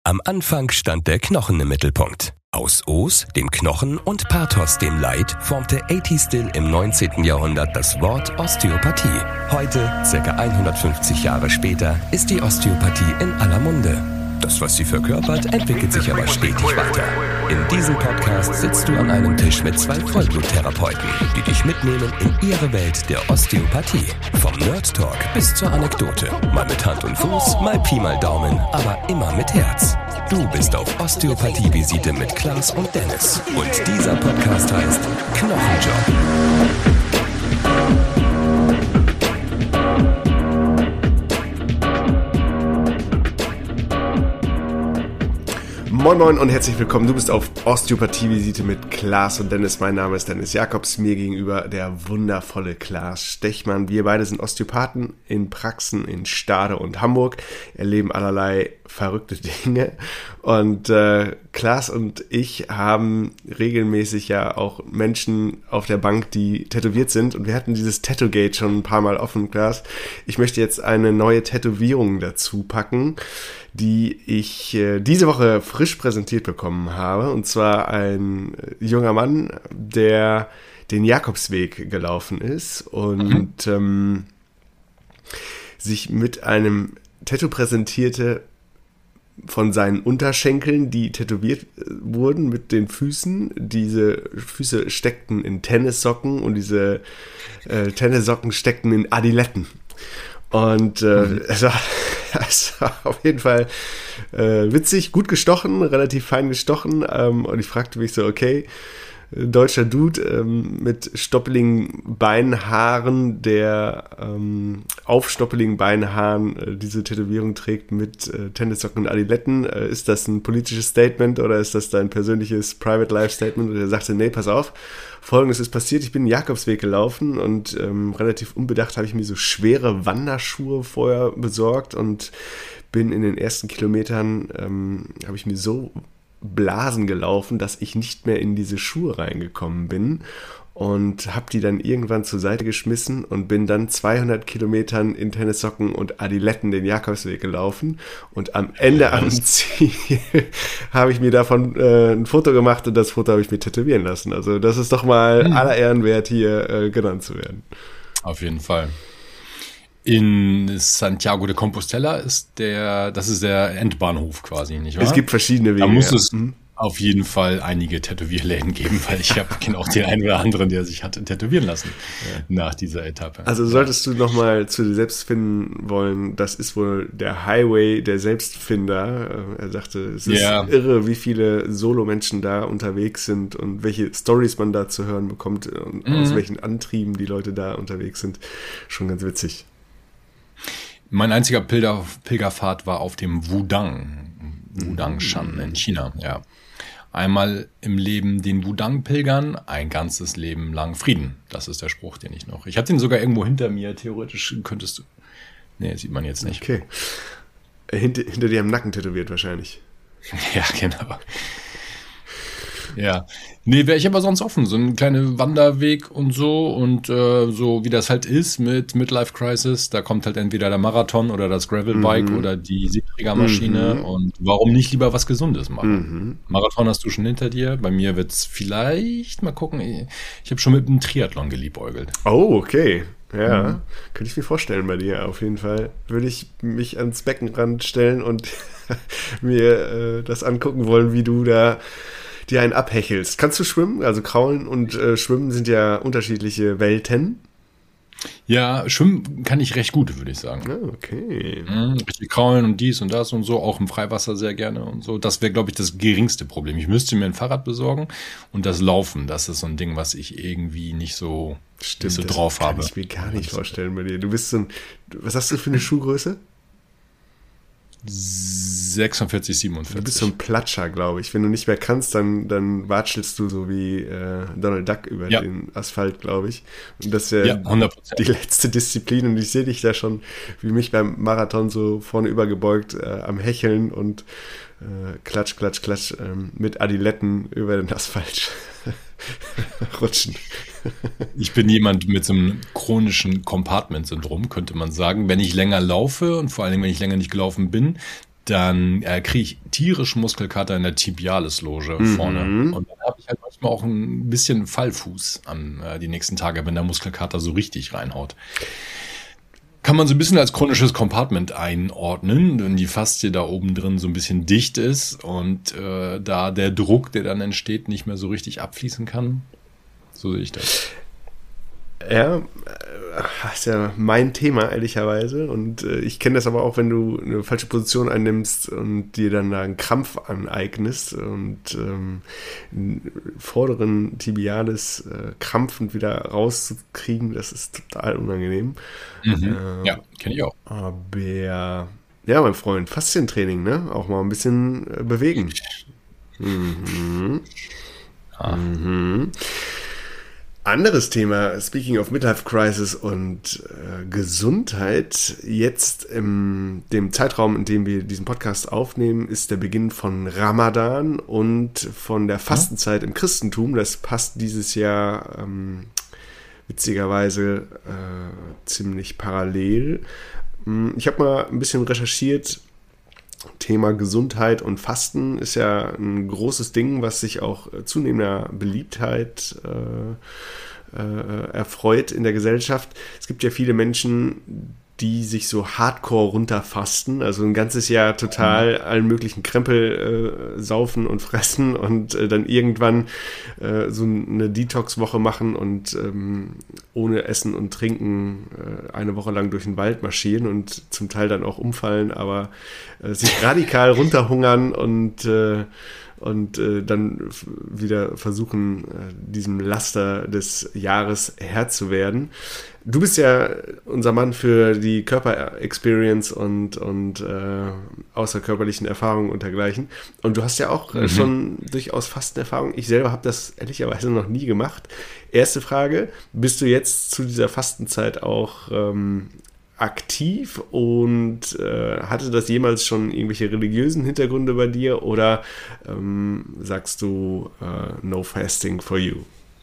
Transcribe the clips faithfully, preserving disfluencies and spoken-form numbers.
Am Anfang stand der Knochen im Mittelpunkt. Aus Os, dem Knochen, und Pathos, dem Leid, formte A T Still im neunzehnten Jahrhundert das Wort Osteopathie. Heute, circa hundertfünfzig Jahre später, ist die Osteopathie in aller Munde. Das, was sie verkörpert, entwickelt sich aber stetig weiter. In diesem Podcast sitzt du an einem Tisch mit zwei Vollbluttherapeuten, die dich mitnehmen in ihre Welt der Osteopathie. Vom Nerd Talk bis zur Anekdote. Mal mit Hand und Fuß, mal Pi mal Daumen, aber immer mit Herz. Du bist auf Osteopathie-Visite mit Klaas und Dennis. Und dieser Podcast heißt Knochenjob. Moin Moin und herzlich willkommen. Du bist auf Osteopathie-Visite mit Klaas und Dennis. Mein Name ist Dennis Jakobs, mir gegenüber der wundervolle Klaas Stechmann. Wir beide sind Osteopathen in Praxen in Stade und Hamburg, erleben allerlei verrückte Dinge. Und äh, Klaas und ich haben regelmäßig ja auch Menschen auf der Bank, die tätowiert sind. Und wir hatten dieses Tattoo-Gate schon ein paar Mal offen, Klaas. Ich möchte jetzt eine neue Tätowierung dazu packen, die ich äh, diese Woche frisch präsentiert bekommen habe. Und zwar ein junger Mann, der den Jakobsweg gelaufen ist und mhm. ähm, sich mit einem Tattoo präsentierte von seinen Unterschenkeln, die tätowiert wurden mit den Füßen. Diese Füße steckten in Tennissocken und diese äh, Tennissocken steckten in Adiletten. Und äh, mhm. es, war, es war auf jeden Fall äh, witzig, gut gestochen, relativ fein gestochen. Ähm, und ich fragte mich so, okay, deutscher Dude ähm, mit stoppeligen Beinhaaren, der ähm, auf stoppeligen Beinhaaren äh, diese Tätowierung trägt mit äh, Tennissocken und Adiletten. Äh, ist das ein politisches Statement oder ist das dein persönliches Private Life Statement? Und er sagte, nee, pass auf, Folgendes ist passiert, ich bin den Jakobsweg gelaufen und ähm, relativ unbedacht habe ich mir so schwere Wanderschuhe vorher besorgt und bin in den ersten Kilometern, ähm, habe ich mir so Blasen gelaufen, dass ich nicht mehr in diese Schuhe reingekommen bin und habe die dann irgendwann zur Seite geschmissen und bin dann zweihundert Kilometern in Tennissocken und Adiletten den Jakobsweg gelaufen und am Ende ja, am Ziel habe ich mir davon äh, ein Foto gemacht und das Foto habe ich mir tätowieren lassen. Also das ist doch mal mhm. aller Ehren wert, hier äh, genannt zu werden. Auf jeden Fall. In Santiago de Compostela ist der, das ist der Endbahnhof quasi, nicht wahr? Es gibt verschiedene Wege. Da muss es mhm. auf jeden Fall einige Tätowierläden geben, weil ich habe kenne auch den einen oder anderen, der sich hat tätowieren lassen ja. nach dieser Etappe. Also solltest du nochmal zu dir selbst finden wollen, das ist wohl der Highway der Selbstfinder. Er sagte, es ist ja. irre, wie viele Solo-Menschen da unterwegs sind und welche Stories man da zu hören bekommt und mhm. aus welchen Antrieben die Leute da unterwegs sind. Schon ganz witzig. Mein einziger Pilger, Pilgerfahrt war auf dem Wudang, Wudangshan in China, ja. Einmal im Leben den Wudang pilgern, ein ganzes Leben lang Frieden. Das ist der Spruch, den ich noch... Ich habe den sogar irgendwo hinter mir, theoretisch könntest du... Nee, sieht man jetzt nicht. Okay. Hinter, hinter dir am Nacken tätowiert wahrscheinlich. Ja, genau. Ja, nee, wäre ich aber sonst offen. So ein kleiner Wanderweg und so und äh, so wie das halt ist mit Midlife Crisis, da kommt halt entweder der Marathon oder das Gravelbike mhm. oder die Siebträgermaschine mhm. und warum nicht lieber was Gesundes machen? Mhm. Marathon hast du schon hinter dir, bei mir wird's vielleicht, mal gucken, ich habe schon mit einem Triathlon geliebäugelt. Oh, okay. Ja, mhm. könnte ich mir vorstellen bei dir. Auf jeden Fall würde ich mich ans Beckenrand stellen und mir äh, das angucken wollen, wie du da dir einen abhechelst. Kannst du schwimmen? Also Kraulen und äh, Schwimmen sind ja unterschiedliche Welten. Ja, schwimmen kann ich recht gut, würde ich sagen. Ah, okay. Mhm, richtig kraulen und dies und das und so, auch im Freiwasser sehr gerne und so. Das wäre, glaube ich, das geringste Problem. Ich müsste mir ein Fahrrad besorgen und das Laufen, das ist so ein Ding, was ich irgendwie nicht so, Stimmt, nicht so drauf habe. Das kann ich mir gar nicht vorstellen bei dir. Du bist so ein, was hast du für eine Schuhgröße? sechsundvierzig, siebenundvierzig. Du bist so ein Platscher, glaube ich. Wenn du nicht mehr kannst, dann, dann watschelst du so wie äh, Donald Duck über ja. den Asphalt, glaube ich. Und das wäre ja, die letzte Disziplin. Und ich sehe dich da schon, wie mich beim Marathon so vorne übergebeugt äh, am Hecheln und äh, klatsch, klatsch, klatsch äh, mit Adiletten über den Asphalt rutschen. Ich bin jemand mit so einem chronischen Compartment-Syndrom, könnte man sagen. Wenn ich länger laufe und vor allem, wenn ich länger nicht gelaufen bin, dann äh, kriege ich tierisch Muskelkater in der Tibialis-Loge Mhm. vorne. Und dann habe ich halt manchmal auch ein bisschen Fallfuß an äh, die nächsten Tage, wenn der Muskelkater so richtig reinhaut. Kann man so ein bisschen als chronisches Compartment einordnen, wenn die Faszie da oben drin so ein bisschen dicht ist und äh, da der Druck, der dann entsteht, nicht mehr so richtig abfließen kann. So sehe ich das. Ja, äh, ist ja mein Thema, ehrlicherweise. Und äh, ich kenne das aber auch, wenn du eine falsche Position einnimmst und dir dann da einen Krampf aneignest und ähm, einen vorderen Tibialis äh, krampfend wieder rauszukriegen, das ist total unangenehm. Mhm. Ähm, Ja, kenne ich auch. Aber ja, mein Freund, Faszientraining, ne? Auch mal ein bisschen äh, bewegen. Mhm. Ah. Mhm. Anderes Thema, speaking of Midlife Crisis und äh, Gesundheit, jetzt in dem Zeitraum, in dem wir diesen Podcast aufnehmen, ist der Beginn von Ramadan und von der Fastenzeit im Christentum. Das passt dieses Jahr ähm, witzigerweise äh, ziemlich parallel. Ich habe mal ein bisschen recherchiert. Thema Gesundheit und Fasten ist ja ein großes Ding, was sich auch zunehmender Beliebtheit äh, äh, erfreut in der Gesellschaft. Es gibt ja viele Menschen, die sich so hardcore runterfasten, also ein ganzes Jahr total allen möglichen Krempel äh, saufen und fressen und äh, dann irgendwann äh, so eine Detox-Woche machen und ähm, ohne Essen und Trinken äh, eine Woche lang durch den Wald marschieren und zum Teil dann auch umfallen, aber äh, sich radikal runterhungern und äh, und äh, dann f- wieder versuchen, äh, diesem Laster des Jahres Herr zu werden. Du bist ja unser Mann für die Körper-Experience und, und äh, außerkörperlichen Erfahrungen und dergleichen. Und du hast ja auch äh, Mhm. schon durchaus Fastenerfahrung. Ich selber habe das ehrlicherweise noch nie gemacht. Erste Frage, bist du jetzt zu dieser Fastenzeit auch ähm, aktiv und äh, hatte das jemals schon irgendwelche religiösen Hintergründe bei dir oder ähm, sagst du äh, no fasting for you?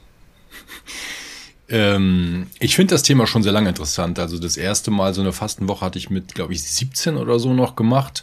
Ähm, ich finde das Thema schon sehr lange interessant. Also das erste Mal so eine Fastenwoche hatte ich mit, glaube ich, siebzehn oder so noch gemacht.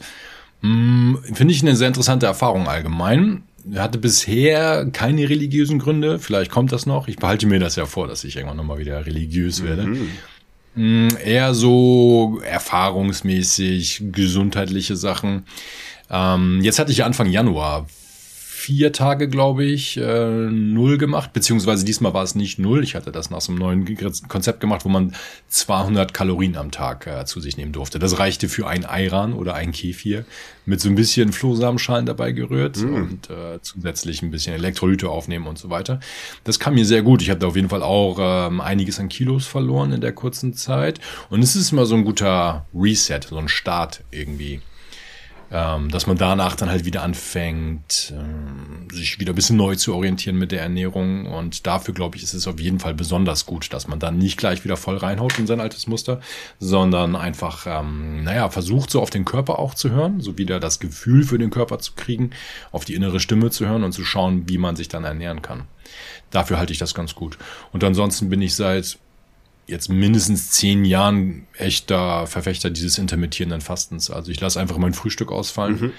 Hm, finde ich eine sehr interessante Erfahrung allgemein. Ich hatte bisher keine religiösen Gründe. Vielleicht kommt das noch. Ich behalte mir das ja vor, dass ich irgendwann nochmal wieder religiös werde. Mhm. Mm, Eher so erfahrungsmäßig, gesundheitliche Sachen. Ähm, jetzt hatte ich Anfang Januar vier Tage, glaube ich, äh, null gemacht, beziehungsweise diesmal war es nicht null. Ich hatte das nach so einem neuen Ge- Konzept gemacht, wo man zweihundert Kalorien am Tag äh, zu sich nehmen durfte. Das reichte für ein Ayran oder ein Kefir mit so ein bisschen Flohsamenschalen dabei gerührt und äh, zusätzlich ein bisschen Elektrolyte aufnehmen und so weiter. Das kam mir sehr gut. Ich habe da auf jeden Fall auch ähm, einiges an Kilos verloren in der kurzen Zeit. Und es ist immer so ein guter Reset, so ein Start irgendwie. Ähm, dass man danach dann halt wieder anfängt, ähm, sich wieder ein bisschen neu zu orientieren mit der Ernährung. Und dafür, glaube ich, ist es auf jeden Fall besonders gut, dass man dann nicht gleich wieder voll reinhaut in sein altes Muster, sondern einfach, ähm, naja, versucht so auf den Körper auch zu hören, so wieder das Gefühl für den Körper zu kriegen, auf die innere Stimme zu hören und zu schauen, wie man sich dann ernähren kann. Dafür halte ich das ganz gut. Und ansonsten bin ich seit jetzt mindestens zehn Jahren echter Verfechter dieses intermittierenden Fastens. Also ich lasse einfach mein Frühstück ausfallen. Mhm.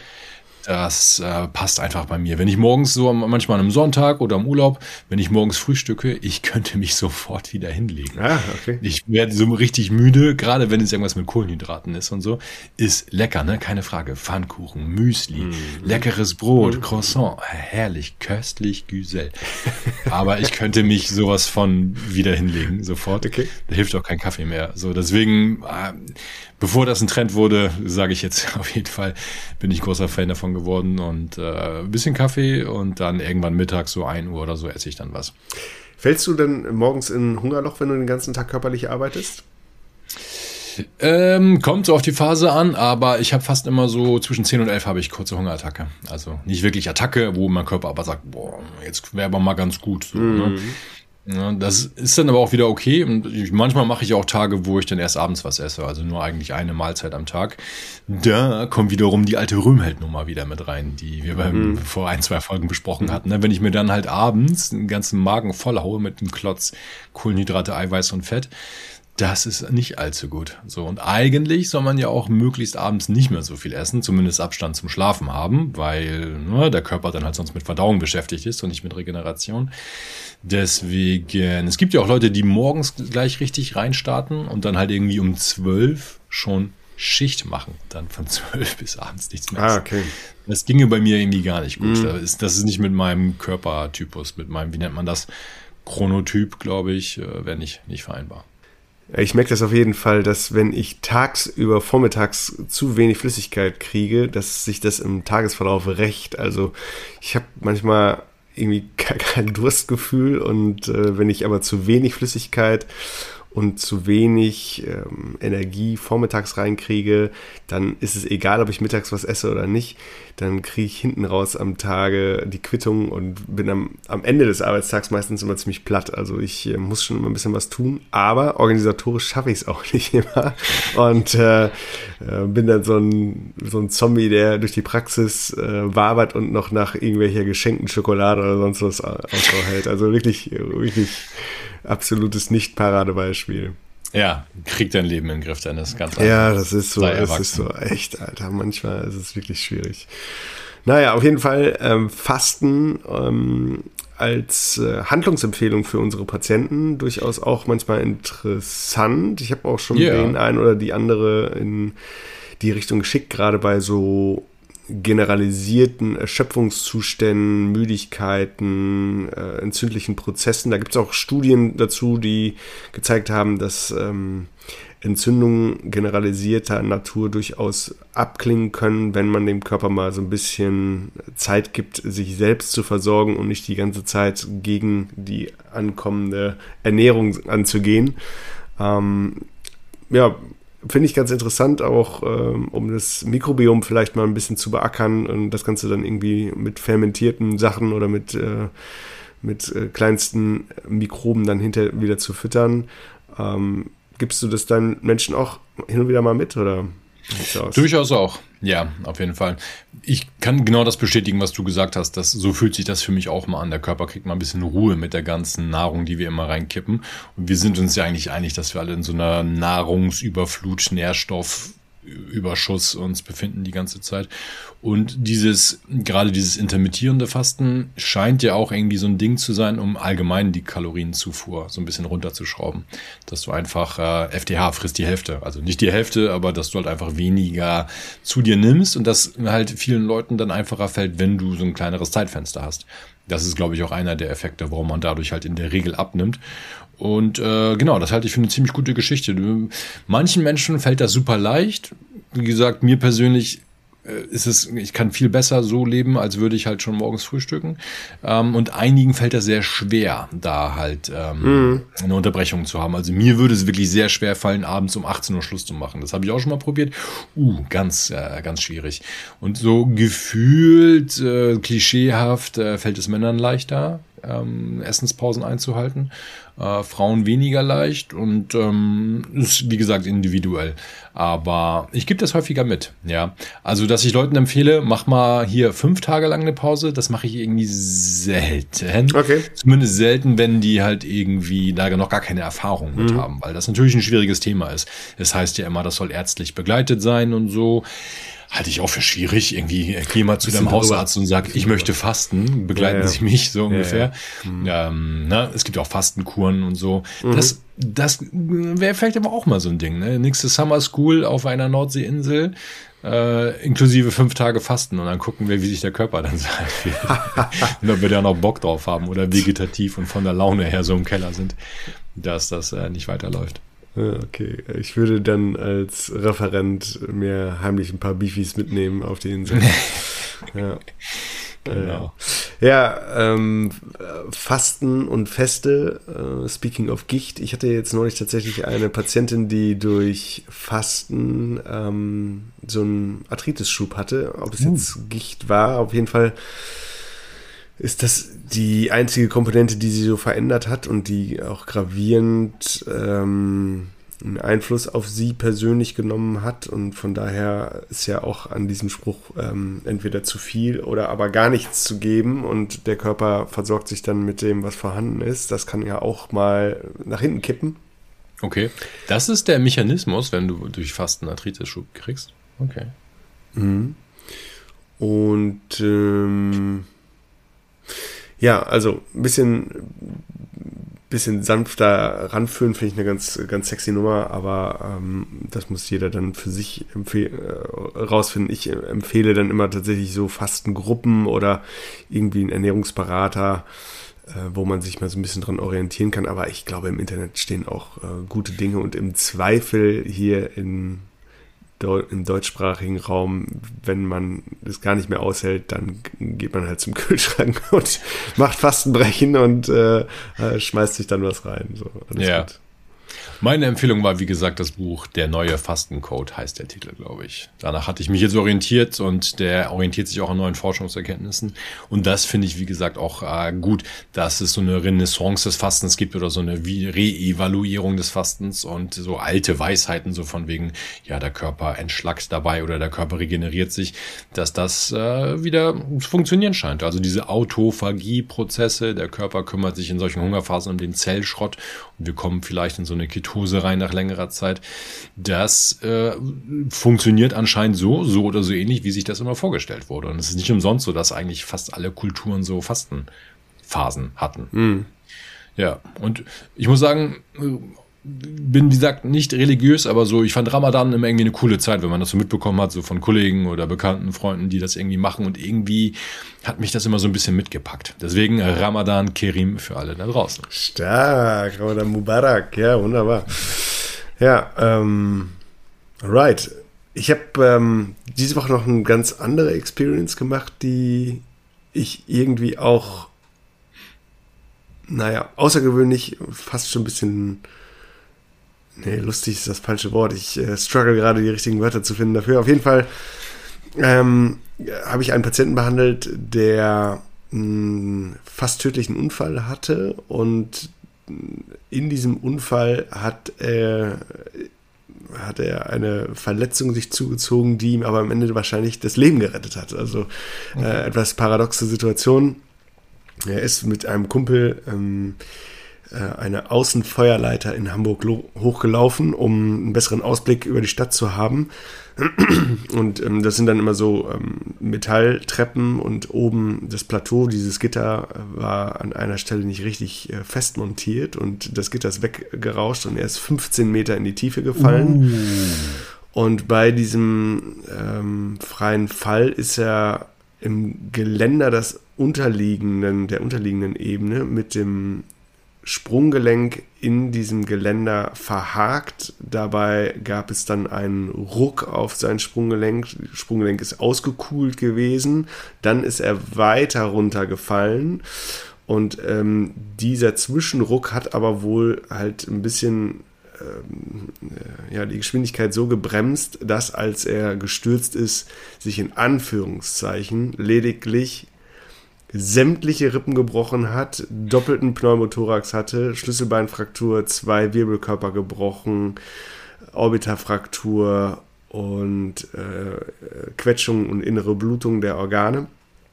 Das äh, passt einfach bei mir. Wenn ich morgens so, am- manchmal am Sonntag oder im Urlaub, wenn ich morgens frühstücke, ich könnte mich sofort wieder hinlegen. Ah, okay. Ich werde so richtig müde, gerade wenn es irgendwas mit Kohlenhydraten ist und so. Ist lecker, ne? Keine Frage. Pfannkuchen, Müsli, leckeres Brot, Croissant. Herrlich, köstlich, Güsel. Aber ich könnte mich sowas von wieder hinlegen, sofort. Okay. Da hilft auch kein Kaffee mehr. So, deswegen, äh, bevor das ein Trend wurde, sage ich jetzt auf jeden Fall, bin ich großer Fan davon geworden und äh, ein bisschen Kaffee und dann irgendwann mittags so ein Uhr oder so esse ich dann was. Fällst du denn morgens in ein Hungerloch, wenn du den ganzen Tag körperlich arbeitest? Ähm, kommt so auf die Phase an, aber ich habe fast immer so zwischen zehn und elf habe ich kurze Hungerattacke. Also nicht wirklich Attacke, wo mein Körper aber sagt, boah, jetzt wäre aber mal ganz gut. So, ne? Ja, das ist dann aber auch wieder okay. Und ich, manchmal mache ich auch Tage, wo ich dann erst abends was esse, also nur eigentlich eine Mahlzeit am Tag. Da kommt wiederum die alte Röhmheld-Nummer wieder mit rein, die wir beim, vor ein, zwei Folgen besprochen hatten. Ne? Wenn ich mir dann halt abends den ganzen Magen voll haue mit einem Klotz Kohlenhydrate, Eiweiß und Fett, das ist nicht allzu gut. So, und eigentlich soll man ja auch möglichst abends nicht mehr so viel essen, zumindest Abstand zum Schlafen haben, weil ne, der Körper dann halt sonst mit Verdauung beschäftigt ist und nicht mit Regeneration. Deswegen, es gibt ja auch Leute, die morgens gleich richtig reinstarten und dann halt irgendwie um zwölf schon Schicht machen, dann von zwölf bis abends nichts mehr essen. Ah, okay. Das ginge bei mir irgendwie gar nicht gut. Mhm. Das ist, das ist nicht mit meinem Körpertypus, mit meinem, wie nennt man das, Chronotyp, glaube ich, wäre nicht, nicht vereinbar. Ich merke das auf jeden Fall, dass wenn ich tagsüber vormittags zu wenig Flüssigkeit kriege, dass sich das im Tagesverlauf rächt. Also ich habe manchmal irgendwie kein Durstgefühl und äh, wenn ich aber zu wenig Flüssigkeit und zu wenig ähm, Energie vormittags reinkriege, dann ist es egal, ob ich mittags was esse oder nicht. Dann kriege ich hinten raus am Tage die Quittung und bin am, am Ende des Arbeitstags meistens immer ziemlich platt. Also ich äh, muss schon immer ein bisschen was tun, aber organisatorisch schaffe ich es auch nicht immer. Und äh, äh, bin dann so ein, so ein Zombie, der durch die Praxis äh, wabert und noch nach irgendwelcher geschenkten Schokolade oder sonst was Ausschau hält. Also wirklich, wirklich absolutes Nicht-Paradebeispiel. Ja, krieg dein Leben in den Griff, Dennis. Ganz einfach. Ja, das ist so, Sei das ist so echt, Alter. Manchmal ist es wirklich schwierig. Naja, auf jeden Fall ähm, Fasten ähm, als äh, Handlungsempfehlung für unsere Patienten durchaus auch manchmal interessant. Ich habe auch schon Yeah. den einen oder die andere in die Richtung geschickt, gerade bei so generalisierten Erschöpfungszuständen, Müdigkeiten, äh, entzündlichen Prozessen. Da gibt es auch Studien dazu, die gezeigt haben, dass ähm, Entzündungen generalisierter Natur durchaus abklingen können, wenn man dem Körper mal so ein bisschen Zeit gibt, sich selbst zu versorgen und nicht die ganze Zeit gegen die ankommende Ernährung anzugehen. Ähm, ja, finde ich ganz interessant, auch ähm, um das Mikrobiom vielleicht mal ein bisschen zu beackern und das Ganze dann irgendwie mit fermentierten Sachen oder mit, äh, mit äh, kleinsten Mikroben dann hinterher wieder zu füttern. Ähm, gibst du das deinen Menschen auch hin und wieder mal mit, oder? Durchaus auch, ja, auf jeden Fall. Ich kann genau das bestätigen, was du gesagt hast. Dass, so fühlt sich das für mich auch mal an. Der Körper kriegt mal ein bisschen Ruhe mit der ganzen Nahrung, die wir immer reinkippen. Und wir sind uns ja eigentlich einig, dass wir alle in so einer Nahrungsüberflut, Nährstoffüberschuss uns befinden die ganze Zeit. Und dieses, gerade dieses intermittierende Fasten scheint ja auch irgendwie so ein Ding zu sein, um allgemein die Kalorienzufuhr so ein bisschen runterzuschrauben. Dass du einfach, äh, F T H frisst die Hälfte. Also nicht die Hälfte, aber dass du halt einfach weniger zu dir nimmst und das halt vielen Leuten dann einfacher fällt, wenn du so ein kleineres Zeitfenster hast. Das ist, glaube ich, auch einer der Effekte, warum man dadurch halt in der Regel abnimmt. Und äh, genau, das halte ich für eine ziemlich gute Geschichte. Manchen Menschen fällt das super leicht. Wie gesagt, mir persönlich ist es, ich kann viel besser so leben, als würde ich halt schon morgens frühstücken. Ähm, und einigen fällt das sehr schwer, da halt ähm, mhm. eine Unterbrechung zu haben. Also mir würde es wirklich sehr schwer fallen, abends um achtzehn Uhr Schluss zu machen. Das habe ich auch schon mal probiert. Uh, ganz, äh, ganz schwierig. Und so gefühlt, äh, klischeehaft äh, fällt es Männern leichter, ähm, Essenspausen einzuhalten. Äh, Frauen weniger leicht und ähm, ist, wie gesagt, individuell. Aber ich gebe das häufiger mit, ja. Also, dass ich Leuten empfehle, mach mal hier fünf Tage lang eine Pause, das mache ich irgendwie selten. Okay. Zumindest selten, wenn die halt irgendwie da noch gar keine Erfahrung mit mhm. haben, weil das natürlich ein schwieriges Thema ist. Es heißt ja immer, das soll ärztlich begleitet sein und so. Halte ich auch für schwierig. Irgendwie geh mal zu deinem Hausarzt und sag, ich möchte fasten, begleiten ja, ja. Sie mich, so ungefähr. Ja, ja. Mhm. Ähm, ne? Es gibt auch Fastenkuren und so. Mhm. Das, das wäre vielleicht aber auch mal so ein Ding. Ne? Nächste Summer School auf einer Nordseeinsel, äh, inklusive fünf Tage Fasten und dann gucken wir, wie sich der Körper dann sagt. Und ob wir da noch Bock drauf haben oder vegetativ und von der Laune her so im Keller sind, dass das äh, nicht weiterläuft. Okay, ich würde dann als Referent mir heimlich ein paar Beefies mitnehmen auf die Insel. Ja, genau. Ja, ähm, Fasten und Feste, äh, speaking of Gicht. Ich hatte jetzt neulich tatsächlich eine Patientin, die durch Fasten ähm, so einen Arthritis-Schub hatte. Ob es uh. jetzt Gicht war, auf jeden Fall ist das die einzige Komponente, die sie so verändert hat und die auch gravierend ähm, einen Einfluss auf sie persönlich genommen hat. Und von daher ist ja auch an diesem Spruch ähm, entweder zu viel oder aber gar nichts zu geben und der Körper versorgt sich dann mit dem, was vorhanden ist. Das kann ja auch mal nach hinten kippen. Okay, das ist der Mechanismus, wenn du durch Fasten Arthritis-Schub kriegst. Okay. Mhm. Und ähm, ja, also ein bisschen, bisschen sanfter ranführen, finde ich eine ganz, ganz sexy Nummer, aber ähm, das muss jeder dann für sich empfehl- äh, rausfinden. Ich empfehle dann immer tatsächlich so Fastengruppen oder irgendwie einen Ernährungsberater, äh, wo man sich mal so ein bisschen dran orientieren kann, aber ich glaube, im Internet stehen auch äh, gute Dinge und im Zweifel hier in im deutschsprachigen Raum, wenn man das gar nicht mehr aushält, dann geht man halt zum Kühlschrank und macht Fastenbrechen und äh, schmeißt sich dann was rein. So, alles ja. gut. Meine Empfehlung war, wie gesagt, das Buch Der neue Fastencode heißt der Titel, glaube ich. Danach hatte ich mich jetzt orientiert und der orientiert sich auch an neuen Forschungserkenntnissen. Und das finde ich, wie gesagt, auch äh, gut, dass es so eine Renaissance des Fastens gibt oder so eine Re-Evaluierung des Fastens und so alte Weisheiten, so von wegen, ja, der Körper entschlackt dabei oder der Körper regeneriert sich, dass das äh, wieder zu funktionieren scheint. Also diese Autophagie-Prozesse, der Körper kümmert sich in solchen Hungerphasen um den Zellschrott und wir kommen vielleicht in so eine Ketose rein nach längerer Zeit. Das äh, funktioniert anscheinend so, so oder so ähnlich, wie sich das immer vorgestellt wurde. Und es ist nicht umsonst so, dass eigentlich fast alle Kulturen so Fastenphasen hatten. Mhm. Ja, und ich muss sagen, bin, wie gesagt, nicht religiös, aber so, ich fand Ramadan immer irgendwie eine coole Zeit, wenn man das so mitbekommen hat, so von Kollegen oder bekannten Freunden, die das irgendwie machen und irgendwie hat mich das immer so ein bisschen mitgepackt. Deswegen Ramadan Kerim für alle da draußen. Stark, Ramadan Mubarak, ja, wunderbar. Ja, ähm, right. Ich habe ähm, diese Woche noch eine ganz andere Experience gemacht, die ich irgendwie auch, naja, außergewöhnlich, fast schon ein bisschen... Nee, lustig ist das falsche Wort. Ich äh, struggle gerade, die richtigen Wörter zu finden dafür. Auf jeden Fall ähm, habe ich einen Patienten behandelt, der einen fast tödlichen Unfall hatte und in diesem Unfall hat er, hat er eine Verletzung sich zugezogen, die ihm aber am Ende wahrscheinlich das Leben gerettet hat. Also okay. äh, etwas paradoxe Situation. Er ist mit einem Kumpel ähm, eine Außenfeuerleiter in Hamburg lo- hochgelaufen, um einen besseren Ausblick über die Stadt zu haben. Und ähm, das sind dann immer so ähm, Metalltreppen und oben das Plateau, dieses Gitter war an einer Stelle nicht richtig äh, fest montiert und das Gitter ist weggerauscht und er ist fünfzehn Meter in die Tiefe gefallen. Uh. Und bei diesem ähm, freien Fall ist er im Geländer des unterliegenden, der unterliegenden Ebene mit dem Sprunggelenk in diesem Geländer verhakt. Dabei gab es dann einen Ruck auf sein Sprunggelenk. Das Sprunggelenk ist ausgekühlt gewesen. Dann ist er weiter runtergefallen. Und ähm, dieser Zwischenruck hat aber wohl halt ein bisschen ähm, äh, ja, die Geschwindigkeit so gebremst, dass als er gestürzt ist, sich in Anführungszeichen lediglich sämtliche Rippen gebrochen hat, doppelten Pneumothorax hatte, Schlüsselbeinfraktur, zwei Wirbelkörper gebrochen, Orbitarfraktur und äh, Quetschung und innere Blutung der Organe.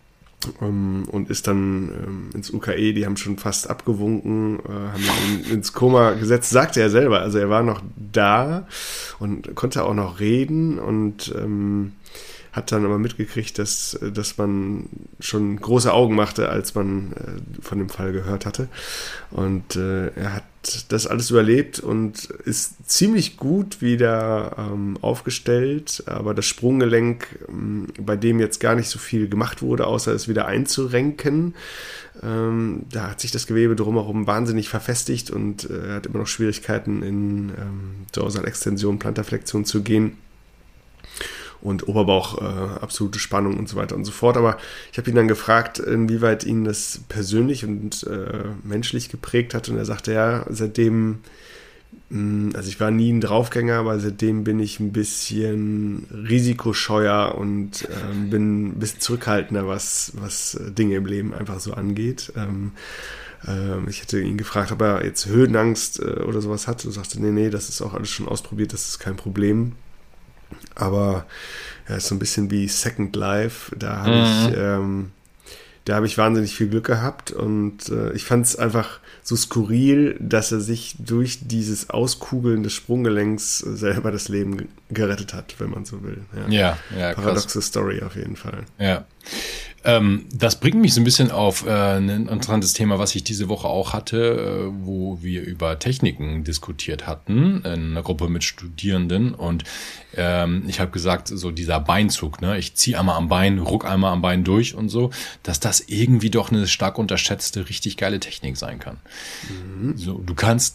Um, und ist dann ähm, ins U K E, die haben schon fast abgewunken, äh, haben ihn ins Koma gesetzt, sagte er selber. Also er war noch da und konnte auch noch reden und ähm, hat dann aber mitgekriegt, dass, dass man schon große Augen machte, als man äh, von dem Fall gehört hatte. Und äh, er hat das alles überlebt und ist ziemlich gut wieder ähm, aufgestellt. Aber das Sprunggelenk, ähm, bei dem jetzt gar nicht so viel gemacht wurde, außer es wieder einzurenken, ähm, da hat sich das Gewebe drumherum wahnsinnig verfestigt und äh, er hat immer noch Schwierigkeiten in ähm, Dorsalextension, Plantarflexion zu gehen. Und Oberbauch, äh, absolute Spannung und so weiter und so fort. Aber ich habe ihn dann gefragt, inwieweit ihn das persönlich und äh, menschlich geprägt hat. Und er sagte, ja, seitdem, mh, also ich war nie ein Draufgänger, aber seitdem bin ich ein bisschen risikoscheuer und äh, bin ein bisschen zurückhaltender, was, was Dinge im Leben einfach so angeht. Ähm, äh, ich hätte ihn gefragt, ob er jetzt Höhenangst äh, oder sowas hat. Und sagte, nee, nee, das ist auch alles schon ausprobiert, das ist kein Problem. Aber ja, ist so ein bisschen wie Second Life. Da habe mhm. ich, ähm, da habe ich wahnsinnig viel Glück gehabt und äh, ich fand es einfach so skurril, dass er sich durch dieses Auskugeln des Sprunggelenks selber das Leben gerettet hat, wenn man so will. Ja, ja, ja paradoxe krass. Story auf jeden Fall. Ja. Ähm, das bringt mich so ein bisschen auf äh, ein interessantes Thema, was ich diese Woche auch hatte, äh, wo wir über Techniken diskutiert hatten, in einer Gruppe mit Studierenden. Und ähm, ich habe gesagt, so dieser Beinzug, ne, ich ziehe einmal am Bein, ruck einmal am Bein durch und so, dass das irgendwie doch eine stark unterschätzte, richtig geile Technik sein kann. Mhm. So, du kannst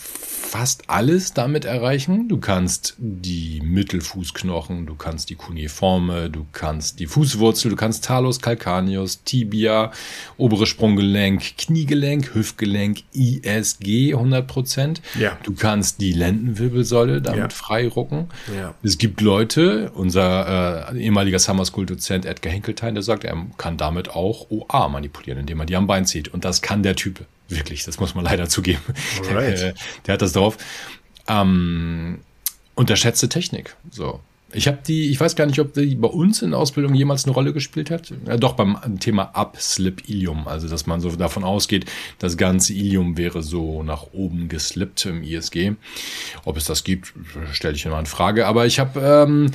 fast alles damit erreichen. Du kannst die Mittelfußknochen, du kannst die Cuneiforme, du kannst die Fußwurzel, du kannst Talus, Calcaneus, Tibia, obere Sprunggelenk, Kniegelenk, Hüftgelenk, I S G hundert Prozent. Ja. Du kannst die Lendenwirbelsäule damit ja. frei rucken. Ja. Es gibt Leute, unser äh, ehemaliger Summer School Dozent Edgar Hinkeltein, der sagt, er kann damit auch O A manipulieren, indem er die am Bein zieht. Und das kann der Typ. Wirklich, das muss man leider zugeben. Der, der hat das drauf. Ähm, unterschätzte Technik. So. Ich habe die, ich weiß gar nicht, ob die bei uns in der Ausbildung jemals eine Rolle gespielt hat. Ja, doch beim Thema Up-Slip-Ilium. Also, dass man so davon ausgeht, das ganze Ilium wäre so nach oben geslippt im I S G. Ob es das gibt, stelle ich immer in Frage. Aber ich habe ähm,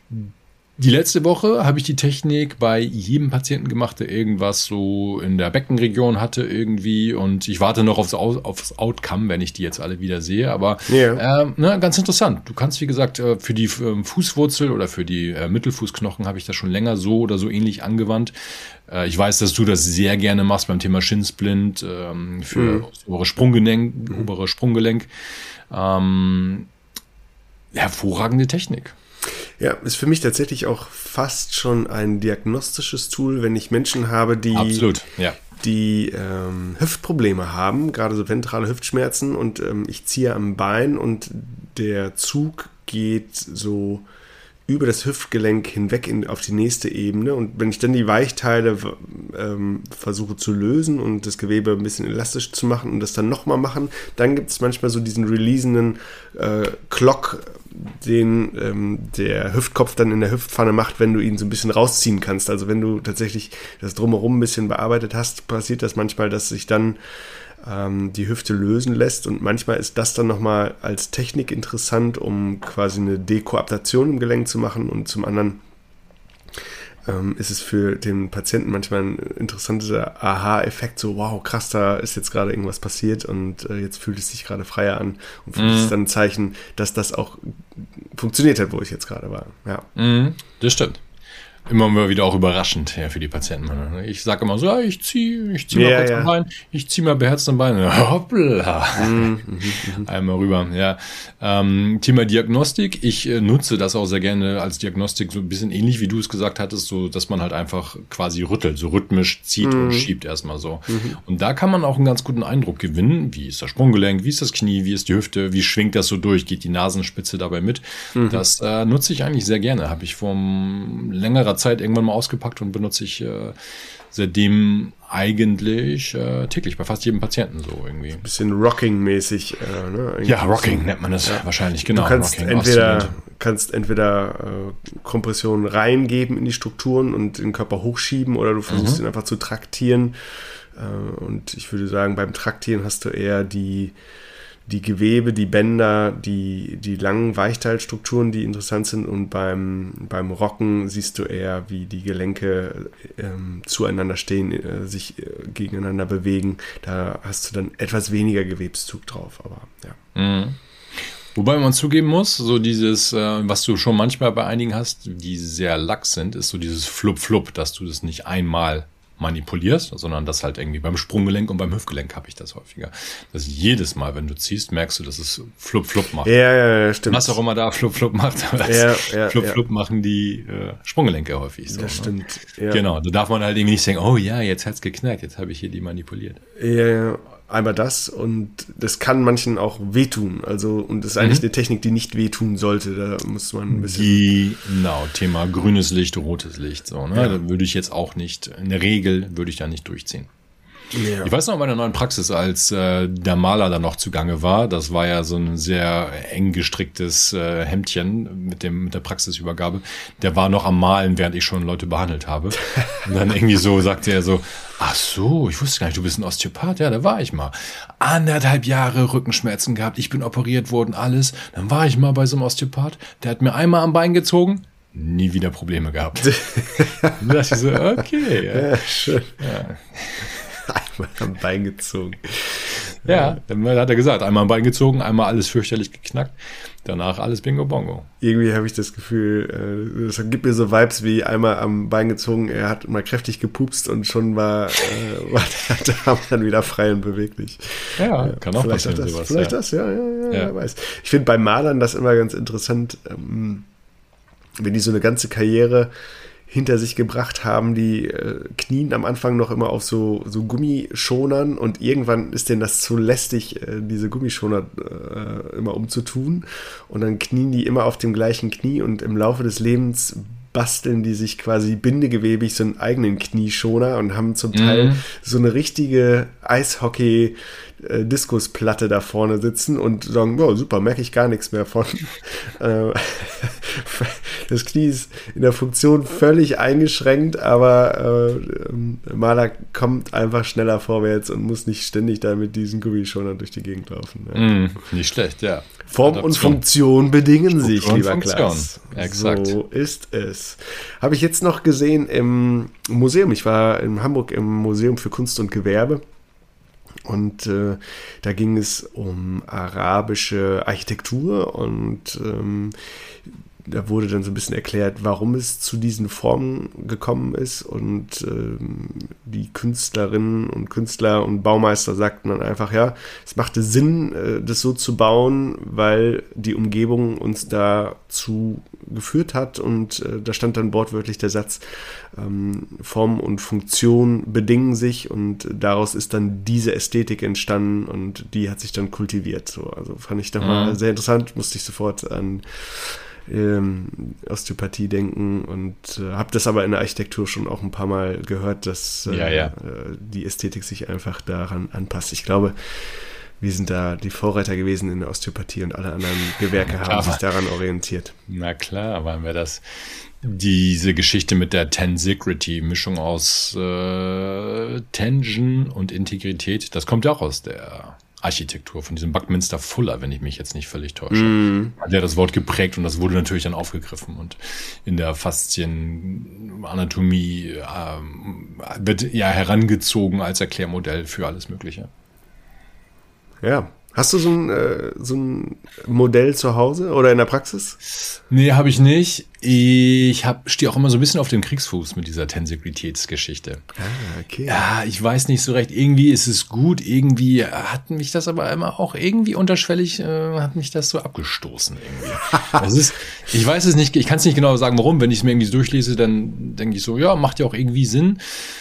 die letzte Woche habe ich die Technik bei jedem Patienten gemacht, der irgendwas so in der Beckenregion hatte irgendwie, und ich warte noch aufs, aufs Outcome, wenn ich die jetzt alle wieder sehe, aber yeah. äh, ne, ganz interessant. Du kannst, wie gesagt, für die Fußwurzel oder für die äh, Mittelfußknochen habe ich das schon länger so oder so ähnlich angewandt. Äh, ich weiß, dass du das sehr gerne machst beim Thema Schinsplint, ähm, für mhm. das obere Sprunggelenk, mhm. obere Sprunggelenk. Ähm, hervorragende Technik. Ja, ist für mich tatsächlich auch fast schon ein diagnostisches Tool, wenn ich Menschen habe, die, Absolut, ja. die ähm, Hüftprobleme haben, gerade so ventrale Hüftschmerzen, und ähm, ich ziehe am Bein und der Zug geht so über das Hüftgelenk hinweg in, auf die nächste Ebene, und wenn ich dann die Weichteile ähm, versuche zu lösen und das Gewebe ein bisschen elastisch zu machen und das dann nochmal machen, dann gibt es manchmal so diesen releasenden äh, Clock, den ähm, der Hüftkopf dann in der Hüftpfanne macht, wenn du ihn so ein bisschen rausziehen kannst. Also wenn du tatsächlich das Drumherum ein bisschen bearbeitet hast, passiert das manchmal, dass sich dann ähm, die Hüfte lösen lässt, und manchmal ist das dann nochmal als Technik interessant, um quasi eine Dekoaptation im Gelenk zu machen, und zum anderen ähm, ist es für den Patienten manchmal ein interessanter Aha-Effekt, so wow, krass, da ist jetzt gerade irgendwas passiert und äh, jetzt fühlt es sich gerade freier an, und für mich mm. ist dann ein Zeichen, dass das auch funktioniert hat, wo ich jetzt gerade war. Ja. Mm, das stimmt. Immer mal wieder auch überraschend, ja, für die Patienten. Ich sage immer so, ja, ich ziehe ich zieh mal ja, kurz ja. am Bein, ich ziehe mal beherzt am Bein. Hoppla. Mm, mm, Einmal rüber, ja. Ähm, Thema Diagnostik. Ich äh, nutze das auch sehr gerne als Diagnostik, so ein bisschen ähnlich, wie du es gesagt hattest, so, dass man halt einfach quasi rüttelt, so rhythmisch zieht mm. und schiebt erstmal so. Mm. Und da kann man auch einen ganz guten Eindruck gewinnen. Wie ist das Sprunggelenk, wie ist das Knie, wie ist die Hüfte, wie schwingt das so durch, geht die Nasenspitze dabei mit. Mm. Das äh, nutze ich eigentlich sehr gerne. Habe ich vor längerer Zeit irgendwann mal ausgepackt und benutze ich äh, seitdem eigentlich äh, täglich bei fast jedem Patienten so irgendwie. Ein bisschen Rocking-mäßig. Äh, ne? Ja, Rocking so, nennt man das ja. wahrscheinlich, genau. Du kannst Rocking, entweder, kannst entweder äh, Kompressionen reingeben in die Strukturen und den Körper hochschieben, oder du versuchst mhm. ihn einfach zu traktieren. Äh, und ich würde sagen, beim Traktieren hast du eher die die Gewebe, die Bänder, die, die langen Weichteilstrukturen, die interessant sind, und beim, beim Rocken siehst du eher, wie die Gelenke ähm, zueinander stehen, äh, sich äh, gegeneinander bewegen. Da hast du dann etwas weniger Gewebszug drauf, aber ja. Mhm. Wobei man zugeben muss, so dieses, äh, was du schon manchmal bei einigen hast, die sehr lax sind, ist so dieses Flup-Flup, dass du das nicht einmal manipulierst, sondern das halt irgendwie beim Sprunggelenk und beim Hüftgelenk habe ich das häufiger. Dass jedes Mal, wenn du ziehst, merkst du, dass es Flup-Flup macht. Ja, ja, ja, stimmt. Was auch immer da Flup-Flup macht, aber das ja, ja, Flup-Flup ja. machen die äh, Sprunggelenke häufig so. Das ne? stimmt. Ja. Genau, da darf man halt irgendwie nicht sagen, oh ja, jetzt hat's geknackt, jetzt habe ich hier die manipuliert. Ja, ja. Einmal das, und das kann manchen auch wehtun. Also, und das ist eigentlich mhm. eine Technik, die nicht wehtun sollte. Da muss man ein bisschen. Genau, Thema grünes Licht, rotes Licht. So, ne? Ja. Da würde ich jetzt auch nicht, in der Regel würde ich da nicht durchziehen. Ja. Ich weiß noch, in meiner neuen Praxis, als äh, der Maler da noch zugange war, das war ja so ein sehr eng gestricktes äh, Hemdchen mit dem mit der Praxisübergabe, der war noch am Malen, während ich schon Leute behandelt habe. Und dann irgendwie so sagte er so, ach so, ich wusste gar nicht, du bist ein Osteopath. Ja, da war ich mal. Anderthalb Jahre Rückenschmerzen gehabt, ich bin operiert worden, alles. Dann war ich mal bei so einem Osteopath, der hat mir einmal am Bein gezogen, nie wieder Probleme gehabt. Da dachte ich so, okay. Ja, ja schön. Ja. Einmal am Bein gezogen. Ja, dann hat er gesagt, einmal am Bein gezogen, einmal alles fürchterlich geknackt, danach alles Bingo Bongo. Irgendwie habe ich das Gefühl, das gibt mir so Vibes wie einmal am Bein gezogen, er hat mal kräftig gepupst und schon war, äh, war der Darm dann wieder frei und beweglich. Ja, kann auch vielleicht passieren das, sowas. Vielleicht ja. das, ja, ja, ja, ja. wer weiß. Ich finde bei Malern das immer ganz interessant, ähm, wenn die so eine ganze Karriere hinter sich gebracht haben, die äh, knien am Anfang noch immer auf so, so Gummischonern und irgendwann ist denen das zu lästig, äh, diese Gummischoner äh, immer umzutun und dann knien die immer auf dem gleichen Knie und im Laufe des Lebens basteln die sich quasi bindegewebig so einen eigenen Knieschoner und haben zum Teil mhm. so eine richtige Eishockey- Diskusplatte da vorne sitzen und sagen, oh, super, merke ich gar nichts mehr von. Das Knie ist in der Funktion völlig eingeschränkt, aber äh, Maler kommt einfach schneller vorwärts und muss nicht ständig da mit diesen Gummischonern durch die Gegend laufen. Ja. Mm, nicht schlecht, ja. Form Adaption. Und Funktion bedingen Struktur sich, lieber Klaas. Exakt. So ist es. Habe ich jetzt noch gesehen im Museum. Ich war in Hamburg im Museum für Kunst und Gewerbe. Und äh, da ging es um arabische Architektur und ähm, da wurde dann so ein bisschen erklärt, warum es zu diesen Formen gekommen ist und ähm, die Künstlerinnen und Künstler und Baumeister sagten dann einfach, ja, es machte Sinn, äh, das so zu bauen, weil die Umgebung uns dazu geführt hat und äh, da stand dann wortwörtlich der Satz, ähm, Form und Funktion bedingen sich und daraus ist dann diese Ästhetik entstanden und die hat sich dann kultiviert. So, also fand ich nochmal mhm. sehr interessant, musste ich sofort an Ähm, Osteopathie denken und äh, habe das aber in der Architektur schon auch ein paar Mal gehört, dass äh, ja, ja. äh, die Ästhetik sich einfach daran anpasst. Ich glaube, wir sind da die Vorreiter gewesen in der Osteopathie und alle anderen Gewerke haben sich daran orientiert. Na klar, waren wir das. Diese Geschichte mit der Tensegrity, Mischung aus äh, Tension und Integrität, das kommt ja auch aus der Architektur, von diesem Buckminster Fuller, wenn ich mich jetzt nicht völlig täusche. Mm. Hat ja das Wort geprägt und das wurde natürlich dann aufgegriffen und in der Faszienanatomie ähm, wird ja herangezogen als Erklärmodell für alles Mögliche. Ja. Hast du so ein, äh, so ein Modell zu Hause oder in der Praxis? Nee, habe ich nicht. Ich stehe auch immer so ein bisschen auf dem Kriegsfuß mit dieser Tensegritätsgeschichte. Ah, okay. Ja, ich weiß nicht so recht. Irgendwie ist es gut, irgendwie hat mich das aber immer auch irgendwie unterschwellig, äh, hat mich das so abgestoßen irgendwie. Das ist, ich weiß es nicht, ich kann es nicht genau sagen, warum. Wenn ich es mir irgendwie so durchlese, dann denke ich so, ja, macht ja auch irgendwie Sinn.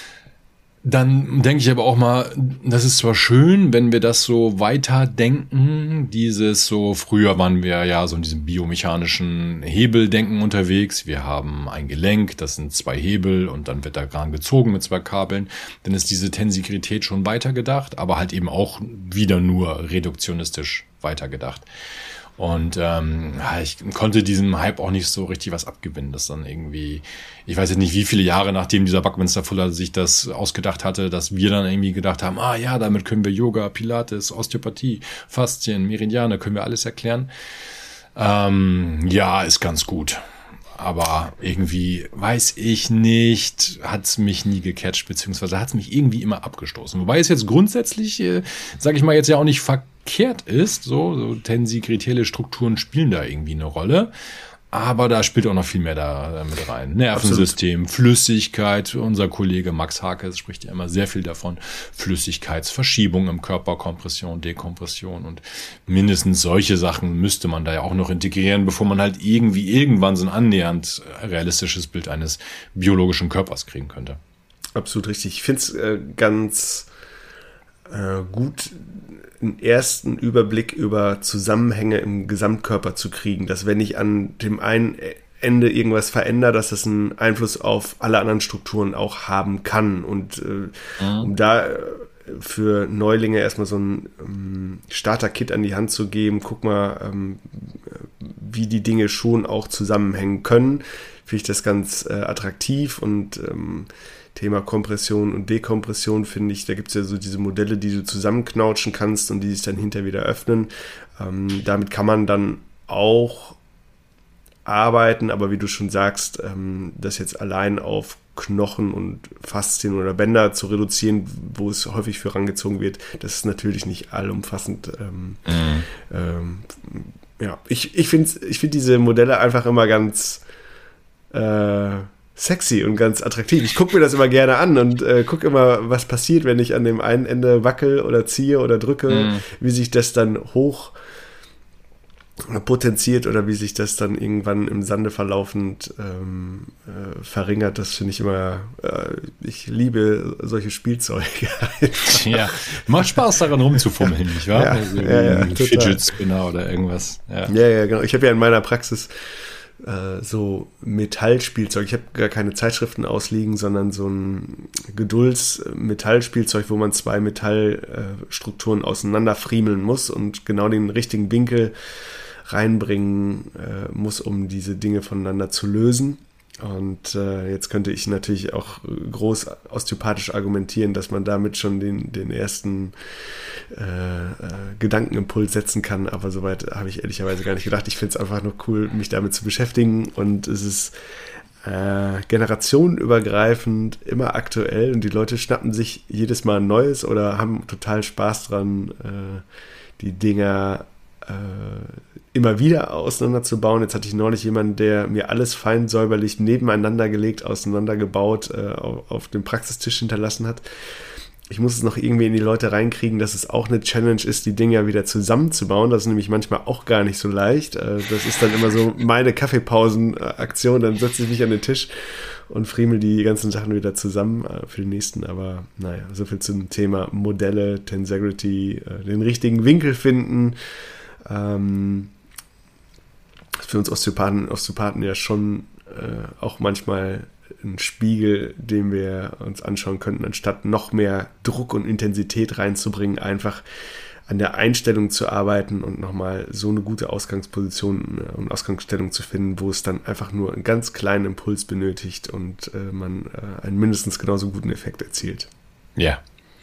Dann denke ich aber auch mal, das ist zwar schön, wenn wir das so weiterdenken, dieses so, früher waren wir ja so in diesem biomechanischen Hebeldenken unterwegs, wir haben ein Gelenk, das sind zwei Hebel und dann wird da dran gezogen mit zwei Kabeln, dann ist diese Tensegrität schon weitergedacht, aber halt eben auch wieder nur reduktionistisch weitergedacht. Und ähm, ich konnte diesem Hype auch nicht so richtig was abgewinnen, dass dann irgendwie, ich weiß jetzt nicht, wie viele Jahre nachdem dieser Buckminster Fuller sich das ausgedacht hatte, dass wir dann irgendwie gedacht haben, ah ja, damit können wir Yoga, Pilates, Osteopathie, Faszien, Meridiane, können wir alles erklären. Ähm, ja, ist ganz gut. Aber irgendwie, weiß ich nicht, hat es mich nie gecatcht, beziehungsweise hat es mich irgendwie immer abgestoßen. Wobei es jetzt grundsätzlich, äh, sage ich mal, jetzt ja auch nicht verkehrt ist. So, so tensegritäle Strukturen spielen da irgendwie eine Rolle. Aber da spielt auch noch viel mehr da mit rein. Nervensystem, Absolut. Flüssigkeit. Unser Kollege Max Hake spricht ja immer sehr viel davon. Flüssigkeitsverschiebung im Körper, Kompression, Dekompression und mindestens solche Sachen müsste man da ja auch noch integrieren, bevor man halt irgendwie irgendwann so ein annähernd realistisches Bild eines biologischen Körpers kriegen könnte. Absolut richtig. Ich finde es äh, ganz äh, gut, einen ersten Überblick über Zusammenhänge im Gesamtkörper zu kriegen, dass wenn ich an dem einen Ende irgendwas verändere, dass das einen Einfluss auf alle anderen Strukturen auch haben kann und äh, mhm. um da für Neulinge erstmal so ein ähm, Starter-Kit an die Hand zu geben. Guck mal, ähm, wie die Dinge schon auch zusammenhängen können. Finde ich das ganz äh, attraktiv und ähm, Thema Kompression und Dekompression finde ich, da gibt es ja so diese Modelle, die du zusammenknautschen kannst und die sich dann hinterher wieder öffnen. Ähm, damit kann man dann auch arbeiten, aber wie du schon sagst, ähm, das jetzt allein auf Knochen und Faszien oder Bänder zu reduzieren, wo es häufig für rangezogen wird, das ist natürlich nicht allumfassend. Ähm, mhm. ähm, ja, ich, ich finde ich find diese Modelle einfach immer ganz äh, sexy und ganz attraktiv. Ich gucke mir das immer gerne an und äh, gucke immer, was passiert, wenn ich an dem einen Ende wackel oder ziehe oder drücke, mhm. wie sich das dann hoch potenziert oder wie sich das dann irgendwann im Sande verlaufend ähm, äh, verringert. Das finde ich immer, äh, ich liebe solche Spielzeuge. Ja, macht Spaß daran rumzufummeln, nicht wahr? Ja, also, ja, ja, Fidget Spinner oder irgendwas. Ja. ja, ja, genau. Ich habe ja in meiner Praxis äh, so Metallspielzeug. Ich habe gar keine Zeitschriften ausliegen, sondern so ein Gedulds-Metallspielzeug, wo man zwei Metallstrukturen auseinander friemeln muss und genau den richtigen Winkel reinbringen äh, muss, um diese Dinge voneinander zu lösen. Und äh, jetzt könnte ich natürlich auch groß osteopathisch argumentieren, dass man damit schon den, den ersten äh, äh, Gedankenimpuls setzen kann, aber soweit habe ich ehrlicherweise gar nicht gedacht. Ich finde es einfach nur cool, mich damit zu beschäftigen und es ist äh, generationenübergreifend, immer aktuell und die Leute schnappen sich jedes Mal ein neues oder haben total Spaß dran, äh, die Dinger äh, immer wieder auseinanderzubauen. Jetzt hatte ich neulich jemanden, der mir alles fein säuberlich nebeneinander gelegt, auseinandergebaut, äh, auf, auf dem Praxistisch hinterlassen hat. Ich muss es noch irgendwie in die Leute reinkriegen, dass es auch eine Challenge ist, die Dinger wieder zusammenzubauen. Das ist nämlich manchmal auch gar nicht so leicht. Äh, das ist dann immer so meine Kaffeepausen-Aktion. Dann setze ich mich an den Tisch und friemel die ganzen Sachen wieder zusammen äh, für den nächsten. Aber naja, so viel zum Thema Modelle, Tensegrity, äh, den richtigen Winkel finden. Ähm, für uns Osteopathen, Osteopathen ja schon äh, auch manchmal ein Spiegel, den wir uns anschauen könnten, anstatt noch mehr Druck und Intensität reinzubringen, einfach an der Einstellung zu arbeiten und nochmal so eine gute Ausgangsposition und Ausgangsstellung zu finden, wo es dann einfach nur einen ganz kleinen Impuls benötigt und äh, man äh, einen mindestens genauso guten Effekt erzielt. Ja.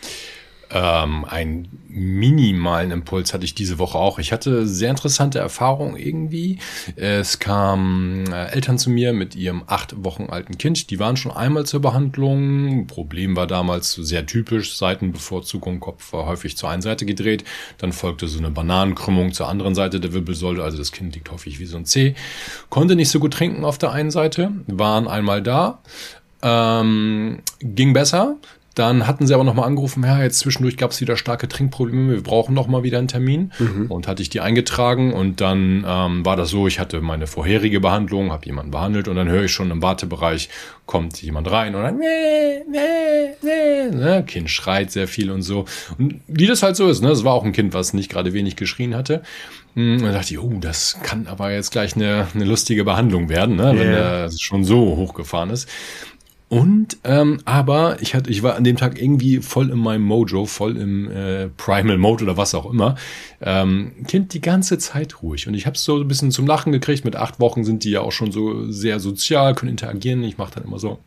Ähm, einen minimalen Impuls hatte ich diese Woche auch. Ich hatte sehr interessante Erfahrungen irgendwie. Es kamen äh, Eltern zu mir mit ihrem acht Wochen alten Kind. Die waren schon einmal zur Behandlung. Problem war damals sehr typisch. Seitenbevorzugung, Kopf war häufig zur einen Seite gedreht. Dann folgte so eine Bananenkrümmung zur anderen Seite der Wirbelsäule. Also das Kind liegt häufig wie so ein C. Konnte nicht so gut trinken auf der einen Seite. Waren einmal da. Ähm, ging besser. Dann hatten sie aber nochmal angerufen, ja, jetzt zwischendurch gab es wieder starke Trinkprobleme, wir brauchen nochmal wieder einen Termin. Mhm. Und hatte ich die eingetragen und dann ähm, war das so, ich hatte meine vorherige Behandlung, habe jemanden behandelt und dann höre ich schon im Wartebereich, kommt jemand rein und dann, nee, nee, nee, ne, Kind schreit sehr viel und so. Und wie das halt so ist, ne, das war auch ein Kind, was nicht gerade wenig geschrien hatte. Und dann dachte ich, oh, das kann aber jetzt gleich eine, eine lustige Behandlung werden, ne, wenn yeah. er schon so hochgefahren ist. Und, ähm, aber ich hatte, ich war an dem Tag irgendwie voll in meinem Mojo, voll im äh, Primal Mode oder was auch immer. Ähm, Kind die ganze Zeit ruhig. Und ich habe es so ein bisschen zum Lachen gekriegt. Mit acht Wochen sind die ja auch schon so sehr sozial, können interagieren. Ich mache dann immer so,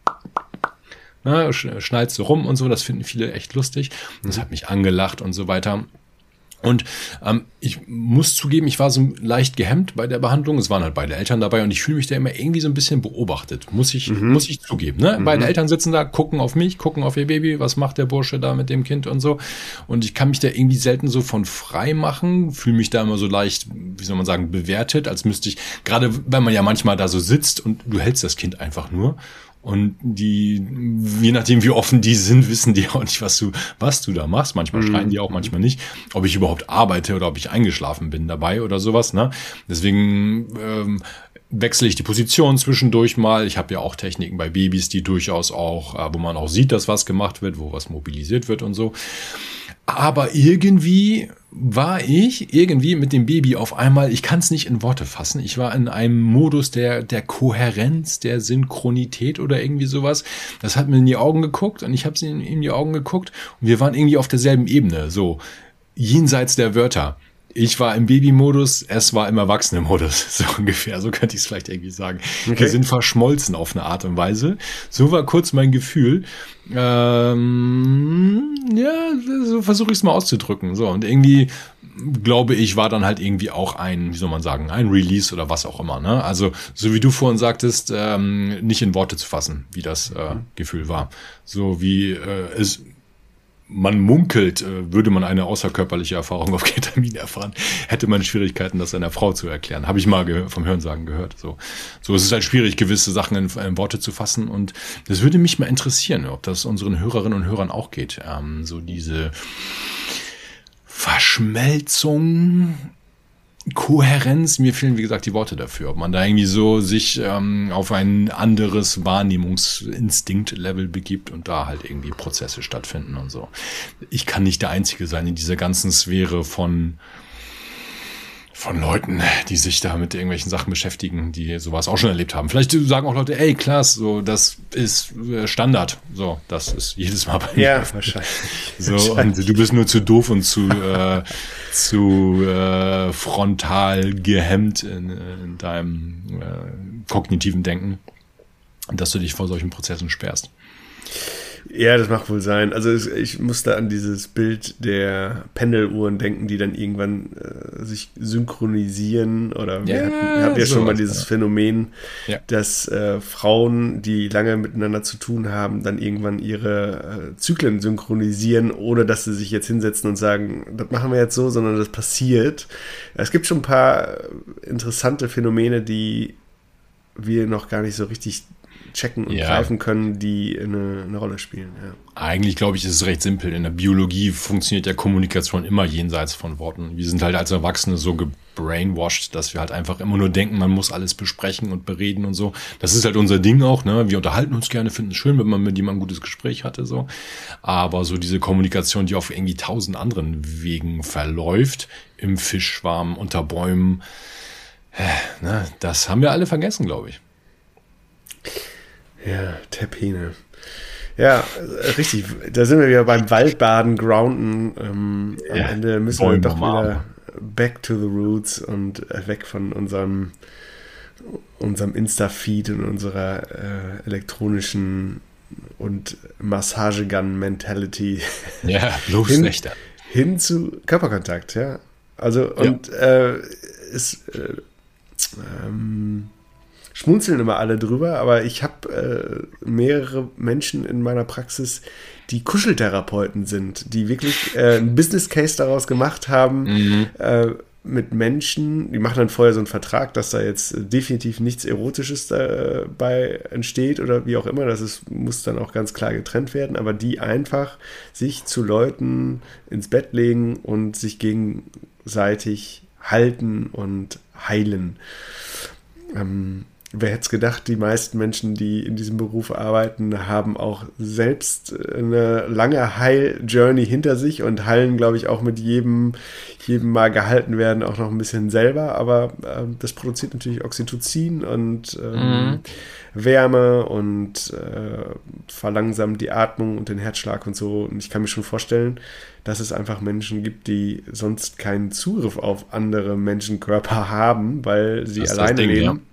na, schneidest so rum und so. Das finden viele echt lustig. Und das hat mich angelacht und so weiter. Und ähm, ich muss zugeben, ich war so leicht gehemmt bei der Behandlung. Es waren halt beide Eltern dabei und ich fühle mich da immer irgendwie so ein bisschen beobachtet. Muss ich, mhm. muss ich zugeben. Ne? Mhm. Beide Eltern sitzen da, gucken auf mich, gucken auf ihr Baby. Was macht der Bursche da mit dem Kind und so? Und ich kann mich da irgendwie selten so von frei machen. Fühle mich da immer so leicht, wie soll man sagen, bewertet, als müsste ich, gerade wenn man ja manchmal da so sitzt und du hältst das Kind einfach nur. Und die, je nachdem wie offen die sind, wissen die auch nicht, was du, was du da machst. Manchmal schreien die auch, manchmal nicht. Ob ich überhaupt arbeite oder ob ich eingeschlafen bin dabei oder sowas, ne? Deswegen ähm, wechsle ich die Position zwischendurch mal. Ich habe ja auch Techniken bei Babys, die durchaus auch, äh, wo man auch sieht, dass was gemacht wird, wo was mobilisiert wird und so. Aber irgendwie war ich irgendwie mit dem Baby auf einmal, ich kann es nicht in Worte fassen, ich war in einem Modus der, der Kohärenz, der Synchronität oder irgendwie sowas. Das hat mir in die Augen geguckt und ich habe sie in, in die Augen geguckt und wir waren irgendwie auf derselben Ebene, so jenseits der Wörter. Ich war im Baby-Modus, es war im Erwachsenen-Modus, so ungefähr, so könnte ich es vielleicht irgendwie sagen. Okay. Wir sind verschmolzen auf eine Art und Weise. So war kurz mein Gefühl. Ähm, ja, so versuche ich es mal auszudrücken. So, und irgendwie, glaube ich, war dann halt irgendwie auch ein, wie soll man sagen, ein Release oder was auch immer. Ne? Also, so wie du vorhin sagtest, ähm, nicht in Worte zu fassen, wie das äh, Gefühl war. So wie äh, es... Man munkelt, würde man eine außerkörperliche Erfahrung auf Ketamin erfahren, hätte man Schwierigkeiten, das einer Frau zu erklären. Habe ich mal ge- vom Hörensagen gehört. So, so es ist halt schwierig, gewisse Sachen in, in Worte zu fassen. Und das würde mich mal interessieren, ob das unseren Hörerinnen und Hörern auch geht. Ähm, so diese Verschmelzung, Kohärenz, mir fehlen, wie gesagt, die Worte dafür. Ob man da irgendwie so sich ähm, auf ein anderes Wahrnehmungsinstinkt-Level begibt und da halt irgendwie Prozesse stattfinden und so. Ich kann nicht der Einzige sein in dieser ganzen Sphäre von von Leuten, die sich da mit irgendwelchen Sachen beschäftigen, die sowas auch schon erlebt haben. Vielleicht sagen auch Leute, ey, klasse, so, das ist Standard. So, das ist jedes Mal bei mir. Ja, wahrscheinlich. So, wahrscheinlich. Und du bist nur zu doof und zu, äh, zu äh, frontal gehemmt in, in deinem äh, kognitiven Denken, dass du dich vor solchen Prozessen sperrst. Ja, das mag wohl sein. Also es, ich musste an dieses Bild der Pendeluhren denken, die dann irgendwann äh, sich synchronisieren. Oder wir ja, hatten, haben ja so schon mal was, dieses ja. Phänomen, Ja. dass äh, Frauen, die lange miteinander zu tun haben, dann irgendwann ihre äh, Zyklen synchronisieren, ohne dass sie sich jetzt hinsetzen und sagen, das machen wir jetzt so, sondern das passiert. Es gibt schon ein paar interessante Phänomene, die wir noch gar nicht so richtig checken und Ja. greifen können, die eine, eine Rolle spielen. Ja. Eigentlich, glaube ich, ist es recht simpel. In der Biologie funktioniert ja Kommunikation immer jenseits von Worten. Wir sind halt als Erwachsene so gebrainwashed, dass wir halt einfach immer nur denken, man muss alles besprechen und bereden und so. Das ist halt unser Ding auch, ne? Wir unterhalten uns gerne, finden es schön, wenn man mit jemandem ein gutes Gespräch hatte, so. Aber so diese Kommunikation, die auf irgendwie tausend anderen Wegen verläuft, im Fischschwarm, unter Bäumen, äh, ne? Das haben wir alle vergessen, glaube ich. Ja, Terpene. Ja, richtig. Da sind wir wieder beim Waldbaden, Grounden. Ähm, am Ja, Ende müssen Bäume wir doch umarmen. wieder back to the roots und weg von unserem, unserem Insta-Feed und unserer äh, elektronischen und Massagegun-Mentality Ja, bloß Hin- nicht. hin zu Körperkontakt, ja. Also, und äh, es äh, ähm, schmunzeln immer alle drüber, aber ich habe äh, mehrere Menschen in meiner Praxis, die Kuscheltherapeuten sind, die wirklich äh, einen Business Case daraus gemacht haben, Mhm. äh, mit Menschen, die machen dann vorher so einen Vertrag, dass da jetzt äh, definitiv nichts Erotisches dabei entsteht oder wie auch immer, das ist, muss dann auch ganz klar getrennt werden, aber die einfach sich zu Leuten ins Bett legen und sich gegenseitig halten und heilen. Ähm, Wer hätte es gedacht, die meisten Menschen, die in diesem Beruf arbeiten, haben auch selbst eine lange Heil-Journey hinter sich und heilen, glaube ich, auch mit jedem, jedem Mal gehalten werden auch noch ein bisschen selber. Aber äh, das produziert natürlich Oxytocin und ähm, Mhm. Wärme und äh, verlangsamt die Atmung und den Herzschlag und so. Und ich kann mir schon vorstellen, dass es einfach Menschen gibt, die sonst keinen Zugriff auf andere Menschenkörper haben, weil sie Das ist das alleine Ding, leben. ja.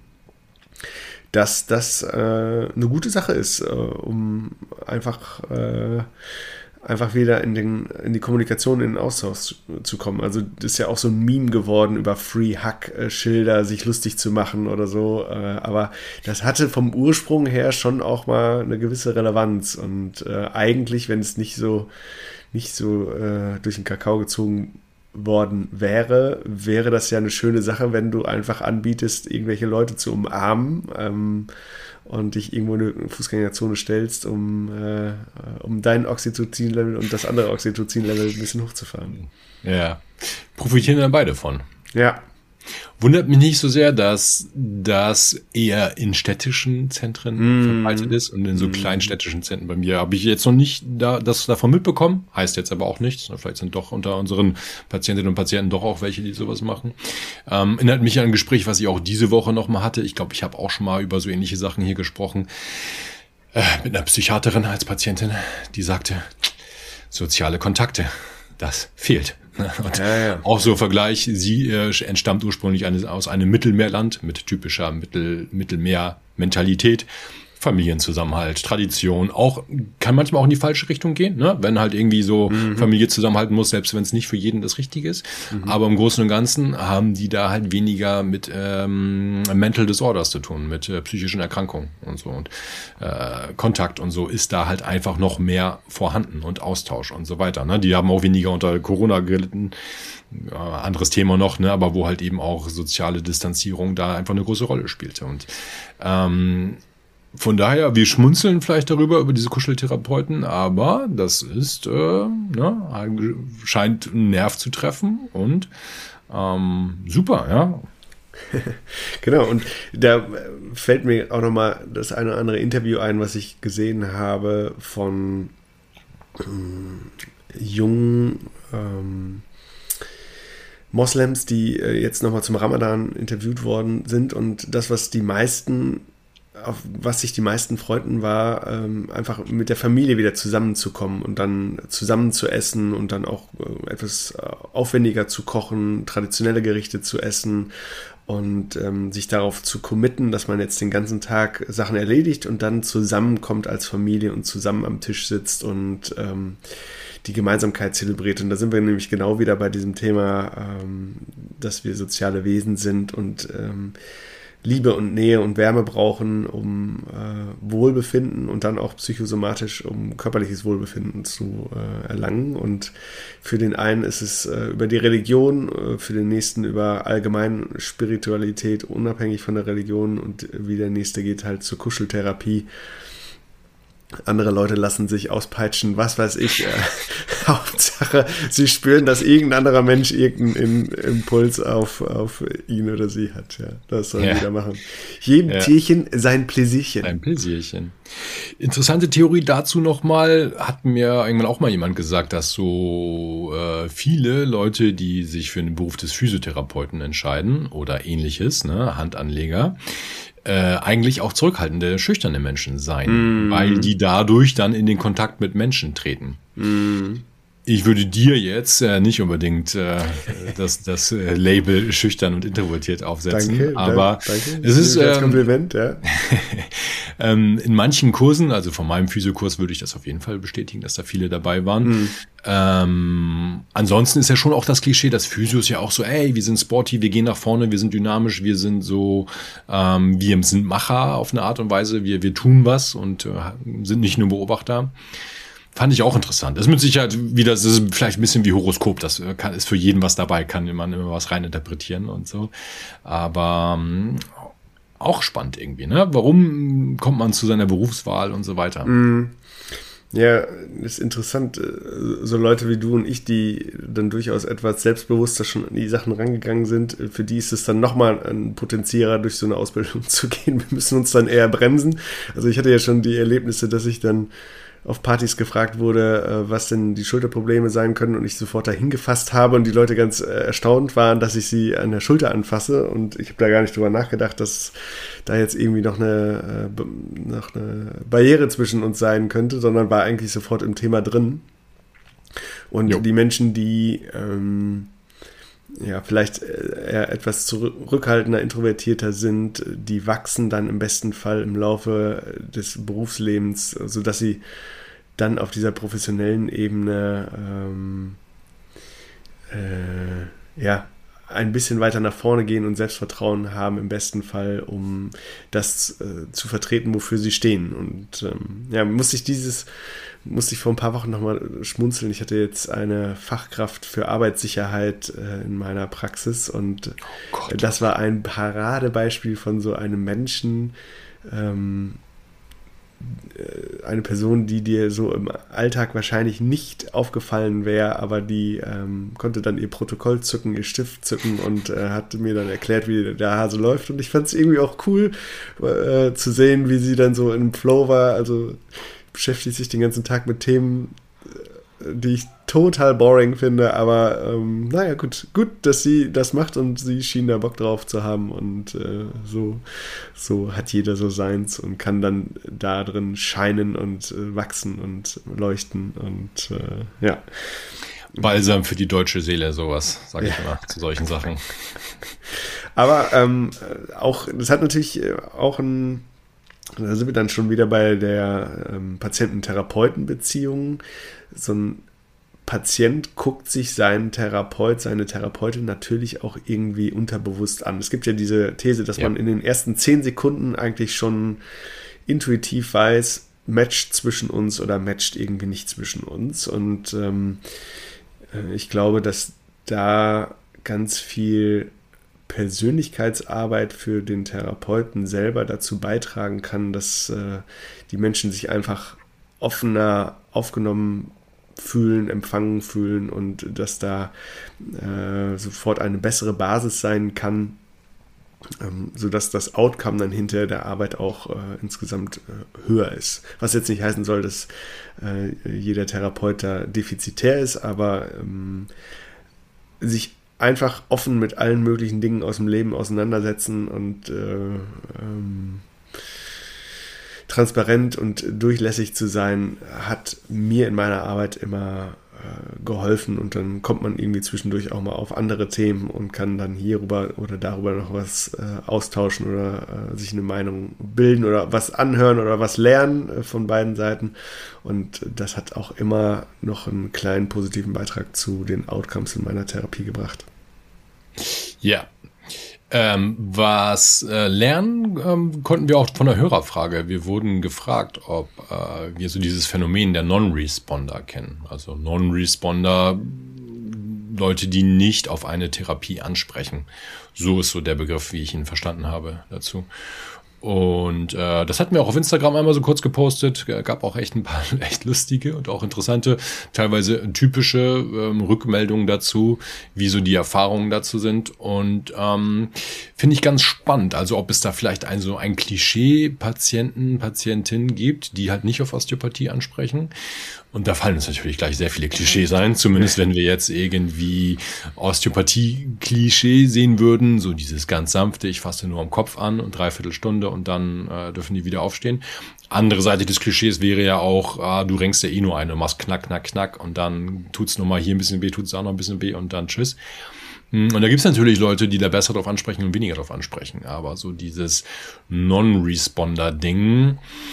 Dass das äh, eine gute Sache ist, äh, um einfach, äh, einfach wieder in, den, in die Kommunikation, in den Austausch zu kommen. Also das ist ja auch so ein Meme geworden, über Free-Hug-Schilder sich lustig zu machen oder so. Äh, aber das hatte vom Ursprung her schon auch mal eine gewisse Relevanz. Und äh, eigentlich, wenn es nicht so, nicht so äh, durch den Kakao gezogen worden wäre, wäre das ja eine schöne Sache, wenn du einfach anbietest, irgendwelche Leute zu umarmen ähm, und dich irgendwo in eine Fußgängerzone stellst, um, äh, um dein Oxytocin-Level und das andere Oxytocin-Level ein bisschen hochzufahren. Ja. Profitieren dann beide von. Ja. Wundert mich nicht so sehr, dass das eher in städtischen Zentren mm. verbreitet ist und in so mm. kleinstädtischen Zentren. Bei mir habe ich jetzt noch nicht da, das davon mitbekommen, heißt jetzt aber auch nichts. Vielleicht sind doch unter unseren Patientinnen und Patienten doch auch welche, die sowas machen. Ähm, erinnert mich an ein Gespräch, was ich auch diese Woche noch mal hatte. Ich glaube, ich habe auch schon mal über so ähnliche Sachen hier gesprochen. Äh, mit einer Psychiaterin als Patientin, die sagte, soziale Kontakte, das fehlt. Und ja, ja. Auch so Vergleich, sie äh, entstammt ursprünglich eines, aus einem Mittelmeerland mit typischer Mittel, Mittelmeer-Mentalität, Familienzusammenhalt, Tradition, auch kann manchmal auch in die falsche Richtung gehen, ne? Wenn halt irgendwie so mhm. Familie zusammenhalten muss, selbst wenn es nicht für jeden das Richtige ist. Mhm. Aber im Großen und Ganzen haben die da halt weniger mit ähm, Mental Disorders zu tun, mit äh, psychischen Erkrankungen und so. Und äh, Kontakt und so ist da halt einfach noch mehr vorhanden und Austausch und so weiter. Ne? Die haben auch weniger unter Corona gelitten. Ja, anderes Thema noch, ne, aber wo halt eben auch soziale Distanzierung da einfach eine große Rolle spielte. Und ähm, von daher, wir schmunzeln vielleicht darüber, über diese Kuscheltherapeuten, aber das ist, äh, ne, scheint einen Nerv zu treffen und ähm, super, ja. Genau, und da fällt mir auch nochmal das eine oder andere Interview ein, was ich gesehen habe von ähm, jungen ähm, Moslems, die äh, jetzt nochmal zum Ramadan interviewt worden sind, und das, was die meisten auf was sich die meisten freuten, war ähm, einfach mit der Familie wieder zusammenzukommen und dann zusammen zu essen und dann auch äh, etwas äh, aufwendiger zu kochen, traditionelle Gerichte zu essen und ähm, sich darauf zu committen, dass man jetzt den ganzen Tag Sachen erledigt und dann zusammenkommt als Familie und zusammen am Tisch sitzt und ähm, die Gemeinsamkeit zelebriert. Und da sind wir nämlich genau wieder bei diesem Thema, ähm, dass wir soziale Wesen sind und ähm, Liebe und Nähe und Wärme brauchen, um äh, Wohlbefinden und dann auch psychosomatisch, um körperliches Wohlbefinden zu äh, erlangen. Und für den einen ist es äh, über die Religion, äh, für den nächsten über allgemeine Spiritualität, unabhängig von der Religion, und wie der nächste geht halt zur Kuscheltherapie. Andere Leute lassen sich auspeitschen, was weiß ich. Äh, Hauptsache, sie spüren, dass irgendein anderer Mensch irgendeinen Impuls auf, auf ihn oder sie hat. Ja, das soll ja. jeder machen. Jedem ja. Tierchen sein Pläsierchen. Ein Pläsierchen. Interessante Theorie dazu nochmal, hat mir irgendwann auch mal jemand gesagt, dass so äh, viele Leute, die sich für den Beruf des Physiotherapeuten entscheiden oder ähnliches, ne, Handanleger, Äh, eigentlich auch zurückhaltende, schüchterne Menschen sein, mm. weil die dadurch dann in den Kontakt mit Menschen treten. Mm. Ich würde dir jetzt äh, nicht unbedingt äh, das, das äh, Label schüchtern und introvertiert aufsetzen, danke, aber danke. Es ist ähm, Kompliment, ja. ähm, in manchen Kursen, also von meinem Physiokurs würde ich das auf jeden Fall bestätigen, dass da viele dabei waren. Mm. Ähm, ansonsten ist ja schon auch das Klischee, dass Physios ja auch so, ey, wir sind sporty, wir gehen nach vorne, wir sind dynamisch, wir sind so, ähm, wir sind Macher auf eine Art und Weise, wir, wir tun was und äh, sind nicht nur Beobachter. Fand ich auch interessant. Das ist mit Sicherheit wieder, das ist vielleicht ein bisschen wie Horoskop, das kann, ist für jeden was dabei, kann man immer was reininterpretieren und so. Aber ähm, auch spannend irgendwie, ne? Warum kommt man zu seiner Berufswahl und so weiter? Mm. Ja, ist interessant, so Leute wie du und ich, die dann durchaus etwas selbstbewusster schon an die Sachen rangegangen sind, für die ist es dann nochmal ein Potenzierer, durch so eine Ausbildung zu gehen. Wir müssen uns dann eher bremsen. Also ich hatte ja schon die Erlebnisse, dass ich dann auf Partys gefragt wurde, was denn die Schulterprobleme sein können, und ich sofort dahin gefasst habe und die Leute ganz erstaunt waren, dass ich sie an der Schulter anfasse, und ich habe da gar nicht drüber nachgedacht, dass da jetzt irgendwie noch eine, noch eine Barriere zwischen uns sein könnte, sondern war eigentlich sofort im Thema drin. Und jo. die Menschen, die ähm, ja vielleicht eher etwas zurückhaltender, introvertierter sind, die wachsen dann im besten Fall im Laufe des Berufslebens, sodass sie dann auf dieser professionellen Ebene ähm, äh, ja, ein bisschen weiter nach vorne gehen und Selbstvertrauen haben, im besten Fall, um das äh, zu vertreten, wofür sie stehen. Und ähm, ja, musste ich dieses, musste ich vor ein paar Wochen nochmal schmunzeln. Ich hatte jetzt eine Fachkraft für Arbeitssicherheit äh, in meiner Praxis, und oh das war ein Paradebeispiel von so einem Menschen, ähm, eine Person, die dir so im Alltag wahrscheinlich nicht aufgefallen wäre, aber die ähm, konnte dann ihr Protokoll zücken, ihr Stift zücken und äh, hat mir dann erklärt, wie der Hase läuft. Und ich fand es irgendwie auch cool äh, zu sehen, wie sie dann so im Flow war. Also beschäftigt sich den ganzen Tag mit Themen, die ich total boring finde, aber ähm, naja, gut, gut, dass sie das macht und sie schien da Bock drauf zu haben und äh, so, so hat jeder so seins und kann dann da drin scheinen und äh, wachsen und leuchten und äh, ja. Balsam für die deutsche Seele, sowas, sage ich ja. immer zu solchen Sachen. Aber ähm, auch, das hat natürlich auch ein, da sind wir dann schon wieder bei der ähm, Patienten-Therapeuten-Beziehung. So ein Patient guckt sich seinen Therapeut, seine Therapeutin natürlich auch irgendwie unterbewusst an. Es gibt ja diese These, dass ja. man in den ersten zehn Sekunden eigentlich schon intuitiv weiß, matcht zwischen uns oder matcht irgendwie nicht zwischen uns. Und ähm, ich glaube, dass da ganz viel Persönlichkeitsarbeit für den Therapeuten selber dazu beitragen kann, dass äh, die Menschen sich einfach offener aufgenommen fühlen, empfangen fühlen und dass da äh, sofort eine bessere Basis sein kann, ähm, sodass das Outcome dann hinter der Arbeit auch äh, insgesamt äh, höher ist. Was jetzt nicht heißen soll, dass äh, jeder Therapeut da defizitär ist, aber ähm, sich einfach offen mit allen möglichen Dingen aus dem Leben auseinandersetzen und äh, ähm, transparent und durchlässig zu sein, hat mir in meiner Arbeit immer äh, geholfen und dann kommt man irgendwie zwischendurch auch mal auf andere Themen und kann dann hierüber oder darüber noch was äh, austauschen oder äh, sich eine Meinung bilden oder was anhören oder was lernen äh, von beiden Seiten und das hat auch immer noch einen kleinen positiven Beitrag zu den Outcomes in meiner Therapie gebracht. Ja. Ähm, was äh, lernen ähm, konnten wir auch von der Hörerfrage. Wir wurden gefragt, ob äh, wir so dieses Phänomen der Non-Responder kennen. Also Non-Responder, Leute, die nicht auf eine Therapie ansprechen. So ist so der Begriff, wie ich ihn verstanden habe dazu. Und äh, das hatten wir auch auf Instagram einmal so kurz gepostet. Gab auch echt ein paar echt lustige und auch interessante, teilweise typische ähm, Rückmeldungen dazu, wie so die Erfahrungen dazu sind. Und ähm, finde ich ganz spannend. Also ob es da vielleicht ein so ein Klischee-Patienten, Patientin gibt, die halt nicht auf Osteopathie ansprechen. Und da fallen uns natürlich gleich sehr viele Klischees ein, zumindest wenn wir jetzt irgendwie Osteopathie-Klischee sehen würden, so dieses ganz sanfte, ich fasse nur am Kopf an und dreiviertel Stunde und dann äh, dürfen die wieder aufstehen. Andere Seite des Klischees wäre ja auch, ah, du renkst ja eh nur ein und machst knack, knack, knack und dann tut's nochmal hier ein bisschen weh, tut's auch noch ein bisschen weh und dann tschüss. Und da gibt's natürlich Leute, die da besser drauf ansprechen und weniger drauf ansprechen, aber so dieses Non-Responder-Ding,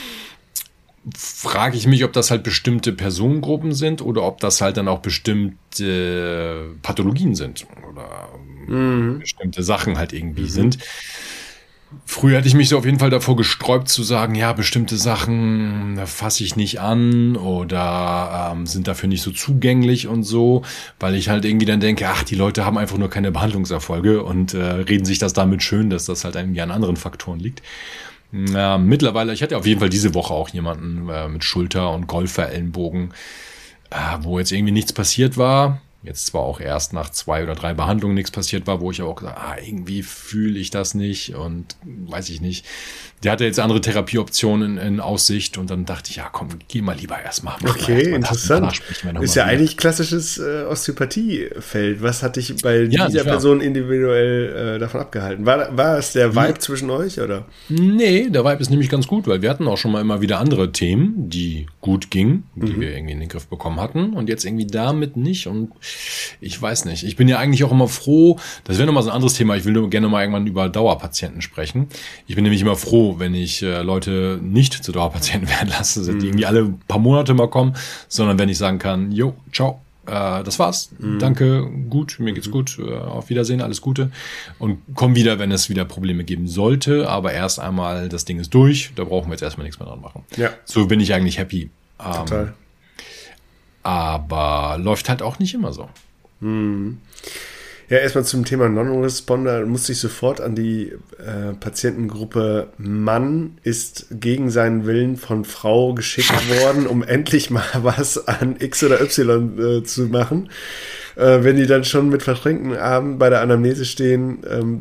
frage ich mich, ob das halt bestimmte Personengruppen sind oder ob das halt dann auch bestimmte Pathologien sind oder mhm. bestimmte Sachen halt irgendwie mhm. sind. Früher hätte ich mich so auf jeden Fall davor gesträubt zu sagen, ja, bestimmte Sachen fasse ich nicht an oder ähm, sind dafür nicht so zugänglich und so, weil ich halt irgendwie dann denke, ach, die Leute haben einfach nur keine Behandlungserfolge und äh, reden sich das damit schön, dass das halt irgendwie an anderen Faktoren liegt. Ja, mittlerweile, ich hatte auf jeden Fall diese Woche auch jemanden äh, mit Schulter- und Golfer-Ellenbogen, äh, wo jetzt irgendwie nichts passiert war. Jetzt zwar auch erst nach zwei oder drei Behandlungen nichts passiert war, wo ich aber auch gesagt habe, ah, irgendwie fühle ich das nicht und weiß ich nicht. Der hatte jetzt andere Therapieoptionen in, in Aussicht und dann dachte ich, ja komm, geh mal lieber erstmal. Okay, interessant. Ist ja wieder. Eigentlich klassisches äh, Osteopathiefeld. Was hat dich bei ja, dieser Person individuell äh, davon abgehalten? War, war es der Vibe nee. zwischen euch, oder? Nee, der Vibe ist nämlich ganz gut, weil wir hatten auch schon mal immer wieder andere Themen, die gut gingen, die mhm. wir irgendwie in den Griff bekommen hatten und jetzt irgendwie damit nicht und ich weiß nicht. Ich bin ja eigentlich auch immer froh, das wäre nochmal so ein anderes Thema, ich will nur gerne mal irgendwann über Dauerpatienten sprechen. Ich bin nämlich immer froh, wenn ich äh, Leute nicht zu Dauerpatienten werden lasse, die mhm. irgendwie alle paar Monate mal kommen, sondern wenn ich sagen kann, jo, ciao, äh, das war's, mhm. danke, gut, mir geht's gut, äh, auf Wiedersehen, alles Gute und komm wieder, wenn es wieder Probleme geben sollte, aber erst einmal, das Ding ist durch, da brauchen wir jetzt erstmal nichts mehr dran machen. Ja. So bin ich eigentlich happy. Ähm, Total. Aber läuft halt auch nicht immer so. Hm. Ja, erstmal zum Thema Non-Responder musste ich sofort an die äh, Patientengruppe Mann ist gegen seinen Willen von Frau geschickt worden, um endlich mal was an X oder Y äh, zu machen. Äh, wenn die dann schon mit verschränkten Armen bei der Anamnese stehen, ähm,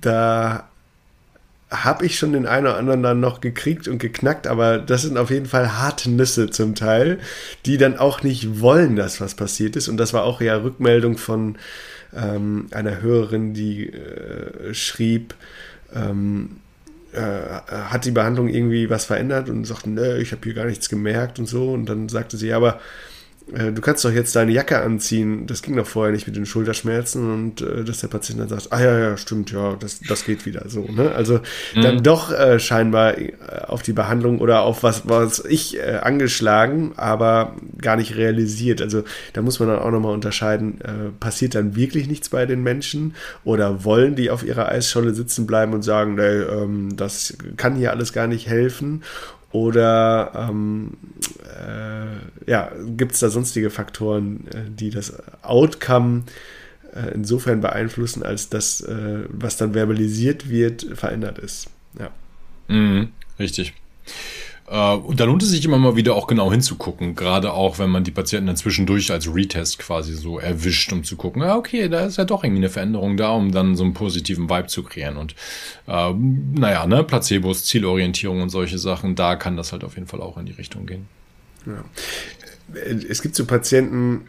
da habe ich schon den einen oder anderen dann noch gekriegt und geknackt, aber das sind auf jeden Fall harte Nüsse zum Teil, die dann auch nicht wollen, dass was passiert ist. Und das war auch ja Rückmeldung von ähm, einer Hörerin, die äh, schrieb, ähm, äh, hat die Behandlung irgendwie was verändert und sagte, ne, ich habe hier gar nichts gemerkt und so. Und dann sagte sie, ja, aber du kannst doch jetzt deine Jacke anziehen, das ging doch vorher nicht mit den Schulterschmerzen und äh, dass der Patient dann sagt, ah ja, ja, stimmt, ja, das, das geht wieder so, ne? Also mhm. dann doch äh, scheinbar äh, auf die Behandlung oder auf was, was ich äh, angeschlagen, aber gar nicht realisiert. Also da muss man dann auch nochmal unterscheiden, äh, passiert dann wirklich nichts bei den Menschen oder wollen die auf ihrer Eisscholle sitzen bleiben und sagen, nee, ähm, das kann hier alles gar nicht helfen. Oder ähm, äh, ja, gibt es da sonstige Faktoren, äh, die das Outcome äh, insofern beeinflussen, als das, äh, was dann verbalisiert wird, verändert ist. Ja. Mhm, richtig. Äh, und da lohnt es sich immer mal wieder auch genau hinzugucken, gerade auch, wenn man die Patienten dann zwischendurch als Retest quasi so erwischt, um zu gucken, ja, okay, da ist ja doch irgendwie eine Veränderung da, um dann so einen positiven Vibe zu kreieren. Und äh, naja, ne, Placebos, Zielorientierung und solche Sachen, da kann das halt auf jeden Fall auch in die Richtung gehen. Ja. Es gibt so Patienten,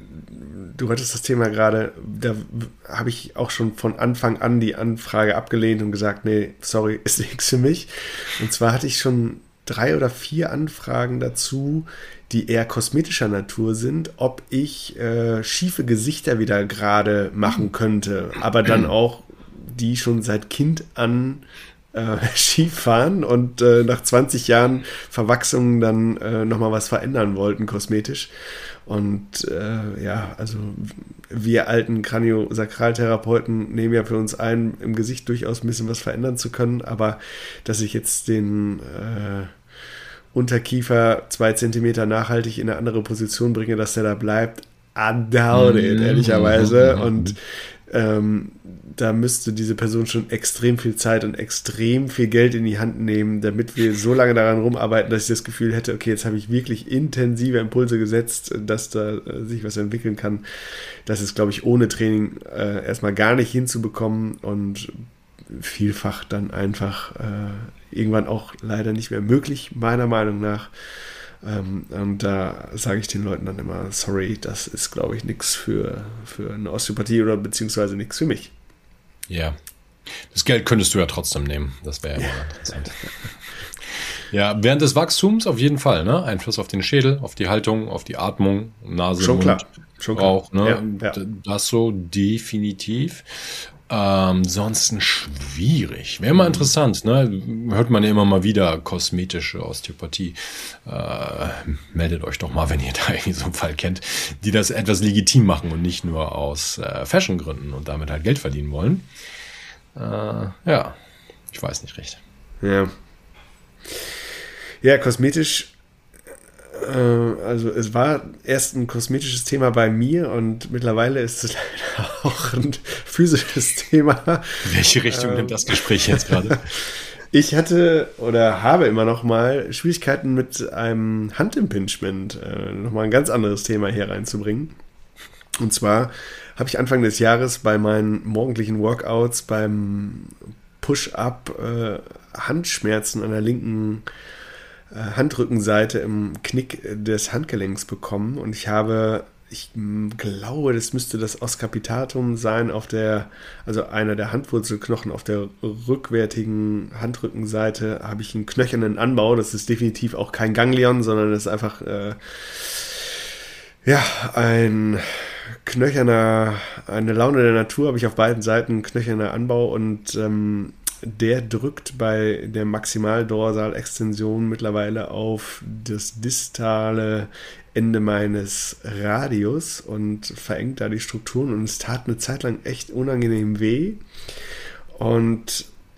du hattest das Thema gerade, da habe ich auch schon von Anfang an die Anfrage abgelehnt und gesagt, nee, sorry, ist nichts für mich. Und zwar hatte ich schon drei oder vier Anfragen dazu, die eher kosmetischer Natur sind, ob ich äh, schiefe Gesichter wieder gerade machen könnte, aber dann auch die schon seit Kind an äh, schief fahren und äh, nach zwanzig Jahren Verwachsungen dann äh, nochmal was verändern wollten, kosmetisch. Und äh, ja, also wir alten Kraniosakraltherapeuten nehmen ja für uns ein, im Gesicht durchaus ein bisschen was verändern zu können, aber dass ich jetzt den äh, Unterkiefer zwei Zentimeter nachhaltig in eine andere Position bringe, dass der da bleibt, I doubt it, ehrlicherweise. Und ähm, da müsste diese Person schon extrem viel Zeit und extrem viel Geld in die Hand nehmen, damit wir so lange daran rumarbeiten, dass ich das Gefühl hätte, okay, jetzt habe ich wirklich intensive Impulse gesetzt, dass da äh, sich was entwickeln kann. Das ist, glaube ich, ohne Training äh, erstmal gar nicht hinzubekommen und vielfach dann einfach äh, irgendwann auch leider nicht mehr möglich, meiner Meinung nach. Ähm, und da sage ich den Leuten dann immer, sorry, das ist, glaube ich, nichts für, für eine Osteopathie oder beziehungsweise nichts für mich. Ja, das Geld könntest du ja trotzdem nehmen, das wäre ja immer interessant. Ja, während des Wachstums auf jeden Fall, ne? Einfluss auf den Schädel, auf die Haltung, auf die Atmung, Nase, Schon Mund. klar. Schon klar. Auch, ne? Ja, ja. Das so definitiv. Ähm, sonst schwierig. Wäre mal interessant, ne? Hört man ja immer mal wieder, kosmetische Osteopathie. Äh, meldet euch doch mal, wenn ihr da irgendwie so einen Fall kennt, die das etwas legitim machen und nicht nur aus äh, Fashion-Gründen und damit halt Geld verdienen wollen. Äh, ja, ich weiß nicht recht. Ja. Ja, kosmetisch, äh, also es war erst ein kosmetisches Thema bei mir und mittlerweile ist es leider auch ein physisches Thema. Welche Richtung ähm, nimmt das Gespräch jetzt gerade? Ich hatte oder habe immer noch mal Schwierigkeiten mit einem Handimpingement, äh, nochmal ein ganz anderes Thema hier reinzubringen. Und zwar habe ich Anfang des Jahres bei meinen morgendlichen Workouts beim Push-Up äh, Handschmerzen an der linken äh, Handrückenseite im Knick des Handgelenks bekommen. Und ich habe, ich glaube, das müsste das Oscapitatum sein, auf der, also einer der Handwurzelknochen auf der rückwärtigen Handrückenseite habe ich einen knöchernen Anbau. Das ist definitiv auch kein Ganglion, sondern das ist einfach äh, ja, ein knöcherner, eine Laune der Natur habe ich auf beiden Seiten, knöcherner Anbau und ähm, der drückt bei der Maximaldorsalextension mittlerweile auf das distale Ende meines Radius und verengt da die Strukturen und es tat eine Zeit lang echt unangenehm weh und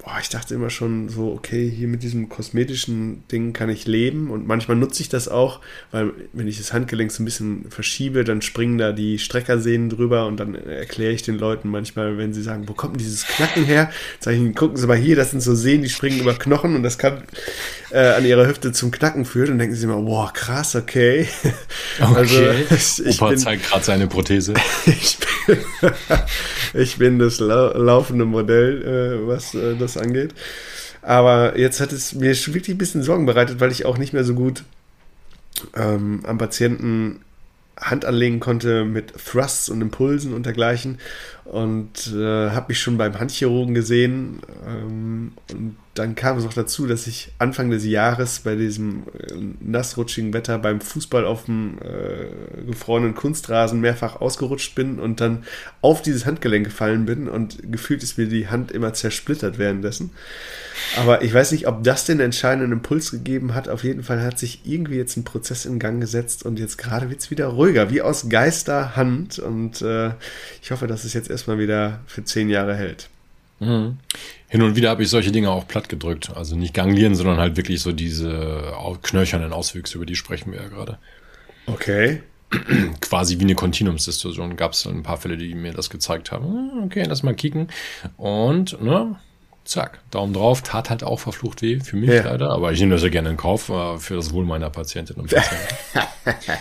boah, ich dachte immer schon so, okay, hier mit diesem kosmetischen Ding kann ich leben und manchmal nutze ich das auch, weil wenn ich das Handgelenk so ein bisschen verschiebe, dann springen da die Streckersehnen drüber und dann erkläre ich den Leuten manchmal, wenn sie sagen, wo kommt denn dieses Knacken her? Sag ich, gucken Sie mal hier, das sind so Sehnen, die springen über Knochen und das kann äh, an ihrer Hüfte zum Knacken führen und denken sie immer, boah, krass, okay. Okay, also, ich, ich Opa bin, zeigt gerade seine Prothese. ich, bin, ich bin das lau- laufende Modell, äh, was äh, das angeht. Aber jetzt hat es mir schon wirklich ein bisschen Sorgen bereitet, weil ich auch nicht mehr so gut ähm, am Patienten Hand anlegen konnte mit Thrusts und Impulsen und dergleichen und äh, habe mich schon beim Handchirurgen gesehen ähm, und dann kam es auch dazu, dass ich Anfang des Jahres bei diesem äh, nassrutschigen Wetter beim Fußball auf dem äh, gefrorenen Kunstrasen mehrfach ausgerutscht bin und dann auf dieses Handgelenk gefallen bin und gefühlt ist mir die Hand immer zersplittert währenddessen. Aber ich weiß nicht, ob das den entscheidenden Impuls gegeben hat. Auf jeden Fall hat sich irgendwie jetzt ein Prozess in Gang gesetzt und jetzt gerade wird es wieder ruhiger, wie aus Geisterhand. Und äh, ich hoffe, dass es jetzt erstmal wieder für zehn Jahre hält. Mhm. Hin und wieder habe ich solche Dinge auch platt gedrückt. Also nicht Ganglien, sondern halt wirklich so diese knöchernen Auswüchse, über die sprechen wir ja gerade. Okay. Quasi wie eine Kontinuumsdistorsion. Gab es ein paar Fälle, die mir das gezeigt haben. Okay, lass mal kicken. Und, ne? Zack, Daumen drauf, tat halt auch verflucht weh, für mich ja. leider, aber ich nehme das ja gerne in Kauf, äh, für das Wohl meiner Patientinnen und Patienten.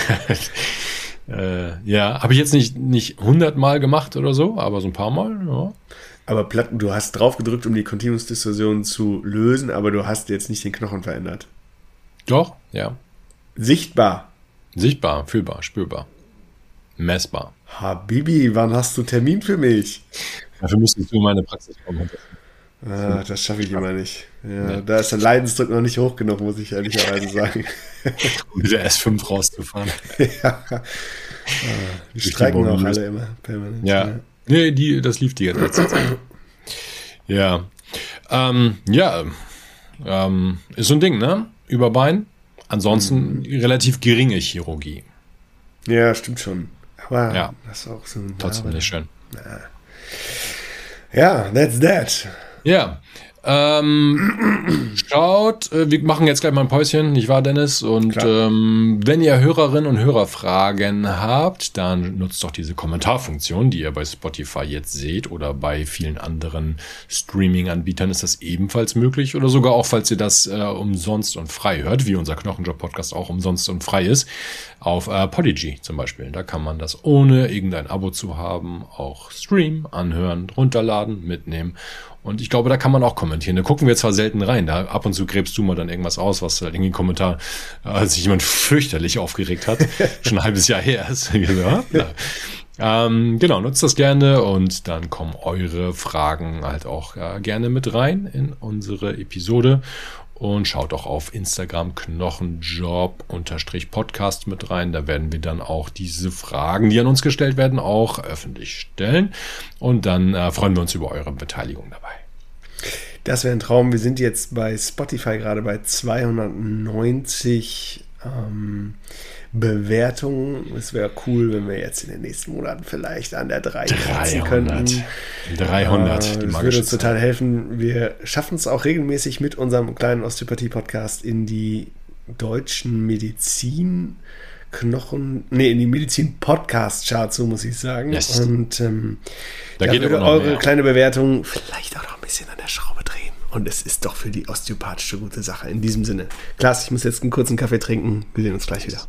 äh, ja, habe ich jetzt nicht, nicht hundertmal gemacht oder so, aber so ein paar Mal, ja. Aber Platten, du hast drauf gedrückt, um die Kontinuumsdistorsion zu lösen, aber du hast jetzt nicht den Knochen verändert. Doch, ja. Sichtbar. Sichtbar, fühlbar, spürbar, messbar. Habibi, wann hast du Termin für mich? Dafür müsstest du in meine Praxis kommen. Ah, das schaffe ich immer nicht. Ja, ja. Da ist der Leidensdruck noch nicht hoch genug, muss ich ehrlicherweise sagen. Um mit der S fünf rauszufahren. Ja. Ah, die streiken auch alle immer permanent. Ja. ja. Nee, die, das lief die ganze Zeit. Ja. Ähm, ja. Ähm, ist so ein Ding, ne? Überbein. Ansonsten mhm. relativ geringe Chirurgie. Ja, stimmt schon. Aber ja. das ist auch so ein Trotzdem Name. nicht schön. Na. Ja, that's that. Ja, ähm, schaut, äh, wir machen jetzt gleich mal ein Päuschen, nicht wahr, Dennis? Und ähm, wenn ihr Hörerinnen und Hörerfragen habt, dann nutzt doch diese Kommentarfunktion, die ihr bei Spotify jetzt seht oder bei vielen anderen Streaming-Anbietern ist das ebenfalls möglich oder sogar auch, falls ihr das äh, umsonst und frei hört, wie unser Knochenjob-Podcast auch umsonst und frei ist, auf äh, Podigy zum Beispiel. Da kann man das ohne irgendein Abo zu haben auch streamen, anhören, runterladen, mitnehmen. Und ich glaube, da kann man auch kommentieren. Da gucken wir zwar selten rein. Da ab und zu gräbst du mal dann irgendwas aus, was halt irgendwie ein Kommentar, als sich jemand fürchterlich aufgeregt hat. Schon ein halbes Jahr her ist. Ja, ja. Ähm, genau, nutzt das gerne und dann kommen eure Fragen halt auch ja, gerne mit rein in unsere Episode. Und schaut auch auf Instagram Knochenjob-Podcast mit rein. Da werden wir dann auch diese Fragen, die an uns gestellt werden, auch öffentlich stellen. Und dann äh, freuen wir uns über eure Beteiligung dabei. Das wäre ein Traum. Wir sind jetzt bei Spotify gerade bei zweihundertneunzig ähm, Bewertungen. Es wäre cool, wenn wir jetzt in den nächsten Monaten vielleicht an der drei kratzen könnten. dreihundert. Äh, das würde uns total helfen. Wir schaffen es auch regelmäßig mit unserem kleinen Osteopathie-Podcast in die deutschen Medizin Knochen, nee, in die Medizin-Podcast-Charts, so muss ich sagen. Yes. Und ähm, da, da geht würde aber noch eure mehr. kleine Bewertung vielleicht auch noch ein bisschen an der Schraube drehen. Und es ist doch für die osteopathische gute Sache. In diesem Sinne. Klaas, ich muss jetzt einen kurzen Kaffee trinken. Wir sehen uns gleich wieder.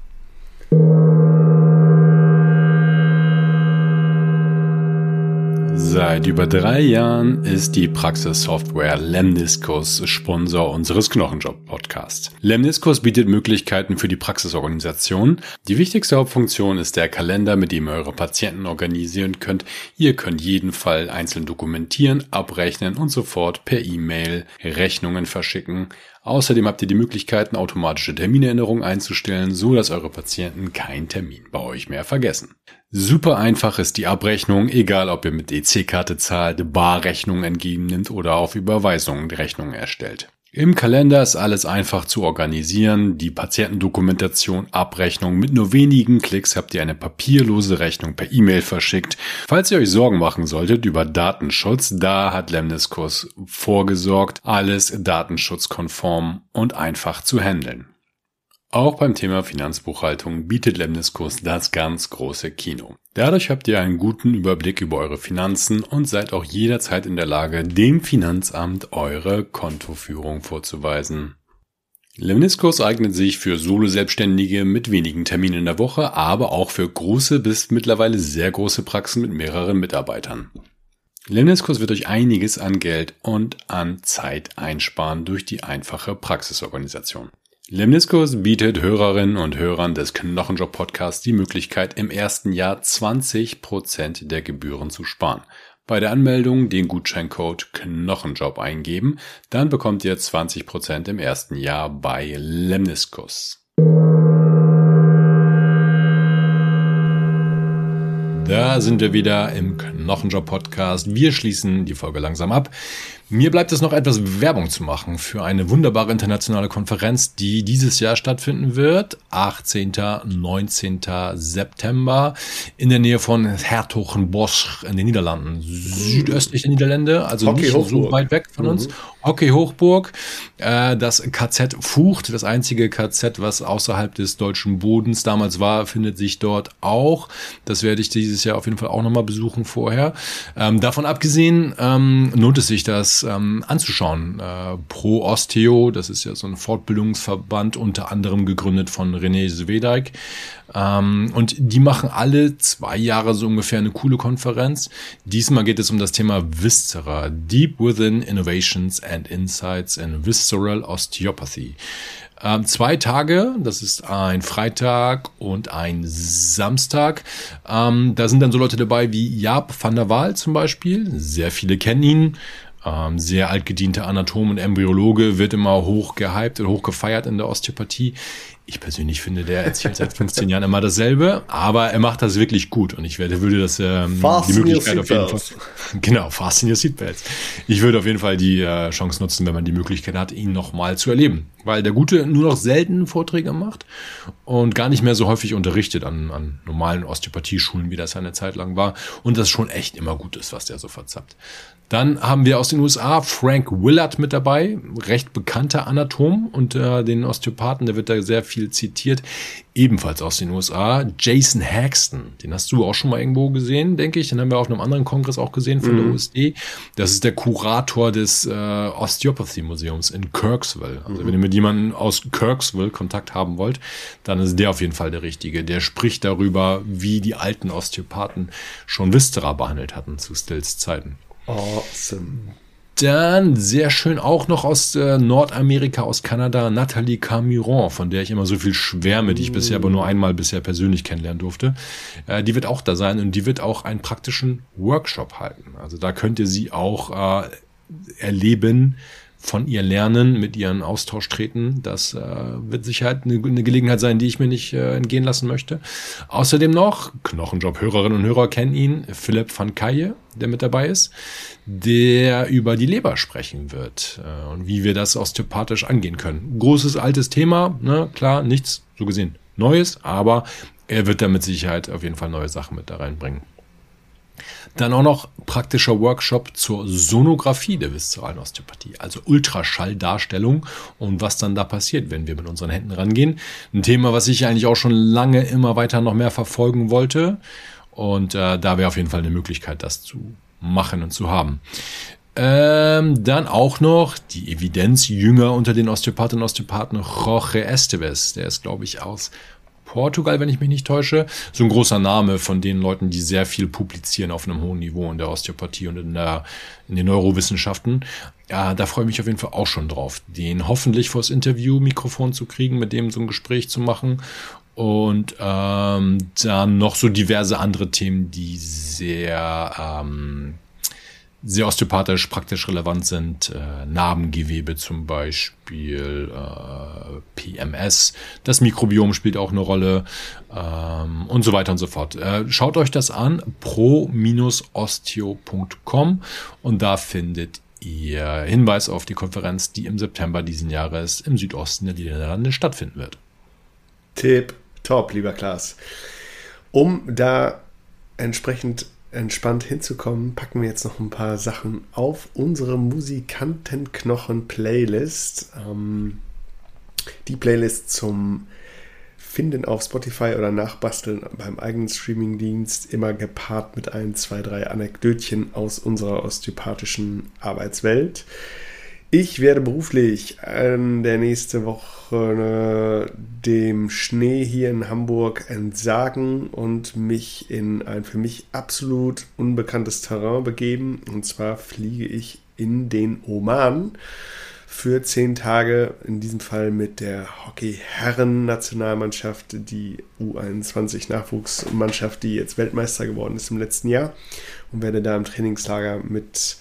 Seit über drei Jahren ist die Praxissoftware Lemniscus Sponsor unseres Knochenjob-Podcasts. Lemniscus bietet Möglichkeiten für die Praxisorganisation. Die wichtigste Hauptfunktion ist der Kalender, mit dem ihr eure Patienten organisieren könnt. Ihr könnt jeden Fall einzeln dokumentieren, abrechnen und sofort per E-Mail Rechnungen verschicken. Außerdem habt ihr die Möglichkeiten, automatische Terminerinnerungen einzustellen, so dass eure Patienten keinen Termin bei euch mehr vergessen. Super einfach ist die Abrechnung, egal ob ihr mit E C-Karte zahlt, Barrechnungen entgegennimmt oder auf Überweisungen Rechnungen erstellt. Im Kalender ist alles einfach zu organisieren. Die Patientendokumentation, Abrechnung. Mit nur wenigen Klicks habt ihr eine papierlose Rechnung per E-Mail verschickt. Falls ihr euch Sorgen machen solltet über Datenschutz, da hat Lemniskus vorgesorgt. Alles datenschutzkonform und einfach zu handeln. Auch beim Thema Finanzbuchhaltung bietet Lemniskus das ganz große Kino. Dadurch habt ihr einen guten Überblick über eure Finanzen und seid auch jederzeit in der Lage, dem Finanzamt eure Kontoführung vorzuweisen. Lemniskus eignet sich für Solo-Selbstständige mit wenigen Terminen in der Woche, aber auch für große bis mittlerweile sehr große Praxen mit mehreren Mitarbeitern. Lemniskus wird euch einiges an Geld und an Zeit einsparen durch die einfache Praxisorganisation. Lemniskus bietet Hörerinnen und Hörern des Knochenjob-Podcasts die Möglichkeit, im ersten Jahr zwanzig Prozent der Gebühren zu sparen. Bei der Anmeldung den Gutscheincode Knochenjob eingeben, dann bekommt ihr zwanzig Prozent im ersten Jahr bei Lemniskus. Da sind wir wieder im Knochenjob-Podcast. Wir schließen die Folge langsam ab. Mir bleibt es noch etwas Werbung zu machen für eine wunderbare internationale Konferenz, die dieses Jahr stattfinden wird. achtzehnten neunzehnten September in der Nähe von 's-Hertogenbosch in den Niederlanden. Südöstlich der Niederlande, also Hockey nicht Hochburg. so weit weg von uns. Mhm. Hockey Hochburg, äh, das K Z Vught, das einzige K Z, was außerhalb des deutschen Bodens damals war, findet sich dort auch. Das werde ich dieses Jahr auf jeden Fall auch nochmal besuchen vorher. Ähm, davon abgesehen ähm, lohnt es sich, das ähm, anzuschauen. Äh, Pro Osteo, das ist ja so ein Fortbildungsverband, unter anderem gegründet von René Svedijk. Ähm, und die machen alle zwei Jahre so ungefähr eine coole Konferenz. Diesmal geht es um das Thema Viscera, Deep Within Innovations and Insights in Visceral Osteopathy. Ähm, zwei Tage, das ist ein Freitag und ein Samstag. Ähm, da sind dann so Leute dabei wie Jaap van der Waal zum Beispiel. Sehr viele kennen ihn. Ähm, sehr altgedienter Anatom und Embryologe, wird immer hoch gehypt und hoch gefeiert in der Osteopathie. Ich persönlich finde, der erzählt seit fünfzehn Jahren immer dasselbe, aber er macht das wirklich gut und ich werde, würde das ähm, die Möglichkeit auf jeden Fall, genau, fasten your seatbelts. Ich würde auf jeden Fall die äh, Chance nutzen, wenn man die Möglichkeit hat, ihn nochmal zu erleben, weil der Gute nur noch selten Vorträge macht und gar nicht mehr so häufig unterrichtet an, an normalen Osteopathieschulen, wie das eine Zeit lang war und das schon echt immer gut ist, was der so verzappt. Dann haben wir aus den U S A Frank Willard mit dabei, recht bekannter Anatom und äh, den Osteopathen, der wird da sehr viel zitiert, ebenfalls aus den U S A. Jason Haxton, den hast du auch schon mal irgendwo gesehen, denke ich, den haben wir auf einem anderen Kongress auch gesehen von mhm. der U S D. Das ist der Kurator des äh, Osteopathy Museums in Kirksville. Also mhm. wenn ihr mit jemandem aus Kirksville Kontakt haben wollt, dann ist der auf jeden Fall der Richtige. Der spricht darüber, wie die alten Osteopathen schon Viscera behandelt hatten zu Stills Zeiten. Awesome. Dann sehr schön auch noch aus äh, Nordamerika, aus Kanada, Nathalie Camiron, von der ich immer so viel schwärme, die ich bisher aber nur einmal bisher persönlich kennenlernen durfte. Äh, die wird auch da sein und die wird auch einen praktischen Workshop halten. Also da könnt ihr sie auch äh, erleben, von ihr lernen, mit ihren Austausch treten. Das äh, wird sicher eine, eine Gelegenheit sein, die ich mir nicht äh, entgehen lassen möchte. Außerdem noch, Knochenjob-Hörerinnen und Hörer kennen ihn, Philipp van Kaye, der mit dabei ist, der über die Leber sprechen wird äh, und wie wir das osteopathisch angehen können. Großes, altes Thema, ne? Klar, nichts so gesehen Neues, aber er wird da mit Sicherheit auf jeden Fall neue Sachen mit da reinbringen. Dann auch noch praktischer Workshop zur Sonographie der viszeralen Osteopathie, also Ultraschalldarstellung und was dann da passiert, wenn wir mit unseren Händen rangehen. Ein Thema, was ich eigentlich auch schon lange immer weiter noch mehr verfolgen wollte und äh, da wäre auf jeden Fall eine Möglichkeit, das zu machen und zu haben. Ähm, dann auch noch die Evidenzjünger unter den Osteopathen und Osteopathen, Jorge Esteves, der ist, glaube ich, aus Portugal, wenn ich mich nicht täusche. So ein großer Name von den Leuten, die sehr viel publizieren auf einem hohen Niveau in der Osteopathie und in, der, in den Neurowissenschaften. Ja, da freue ich mich auf jeden Fall auch schon drauf, den hoffentlich vors Interview-Mikrofon zu kriegen, mit dem so ein Gespräch zu machen. Und ähm, dann noch so diverse andere Themen, die sehr ähm, sehr osteopathisch, praktisch relevant sind, äh, Narbengewebe zum Beispiel, äh, P M S, das Mikrobiom spielt auch eine Rolle ähm, und so weiter und so fort. Äh, schaut euch das an, pro Bindestrich osteo Punkt com und da findet ihr Hinweis auf die Konferenz, die im September diesen Jahres im Südosten der Niederlande stattfinden wird. Tipp top, lieber Klaas. Um da entsprechend entspannt hinzukommen, packen wir jetzt noch ein paar Sachen auf unsere Musikantenknochen-Playlist. Ähm, die Playlist zum Finden auf Spotify oder Nachbasteln beim eigenen Streamingdienst, immer gepaart mit ein, zwei, drei Anekdötchen aus unserer osteopathischen Arbeitswelt. Ich werde beruflich in der nächsten Woche dem Schnee hier in Hamburg entsagen und mich in ein für mich absolut unbekanntes Terrain begeben. Und zwar fliege ich in den Oman für zehn Tage, in diesem Fall mit der Hockey-Herren-Nationalmannschaft, die U einundzwanzig-Nachwuchsmannschaft, die jetzt Weltmeister geworden ist im letzten Jahr, und werde da im Trainingslager mit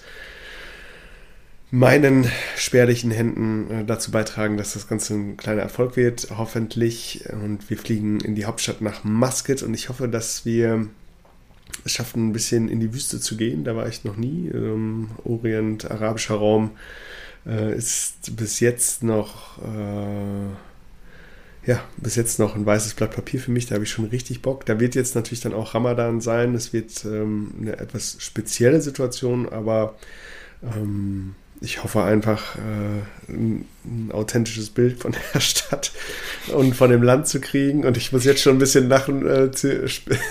meinen spärlichen Händen äh, dazu beitragen, dass das Ganze ein kleiner Erfolg wird, hoffentlich. Und wir fliegen in die Hauptstadt nach Muscat und ich hoffe, dass wir es schaffen, ein bisschen in die Wüste zu gehen. Da war ich noch nie. Ähm, Orient, arabischer Raum äh, ist bis jetzt noch äh, ja, bis jetzt noch ein weißes Blatt Papier für mich. Da habe ich schon richtig Bock. Da wird jetzt natürlich dann auch Ramadan sein. Es wird ähm, eine etwas spezielle Situation, aber ähm, ich hoffe einfach, äh, ein, ein authentisches Bild von der Stadt und von dem Land zu kriegen. Und ich muss jetzt schon ein bisschen lachen, äh, zu,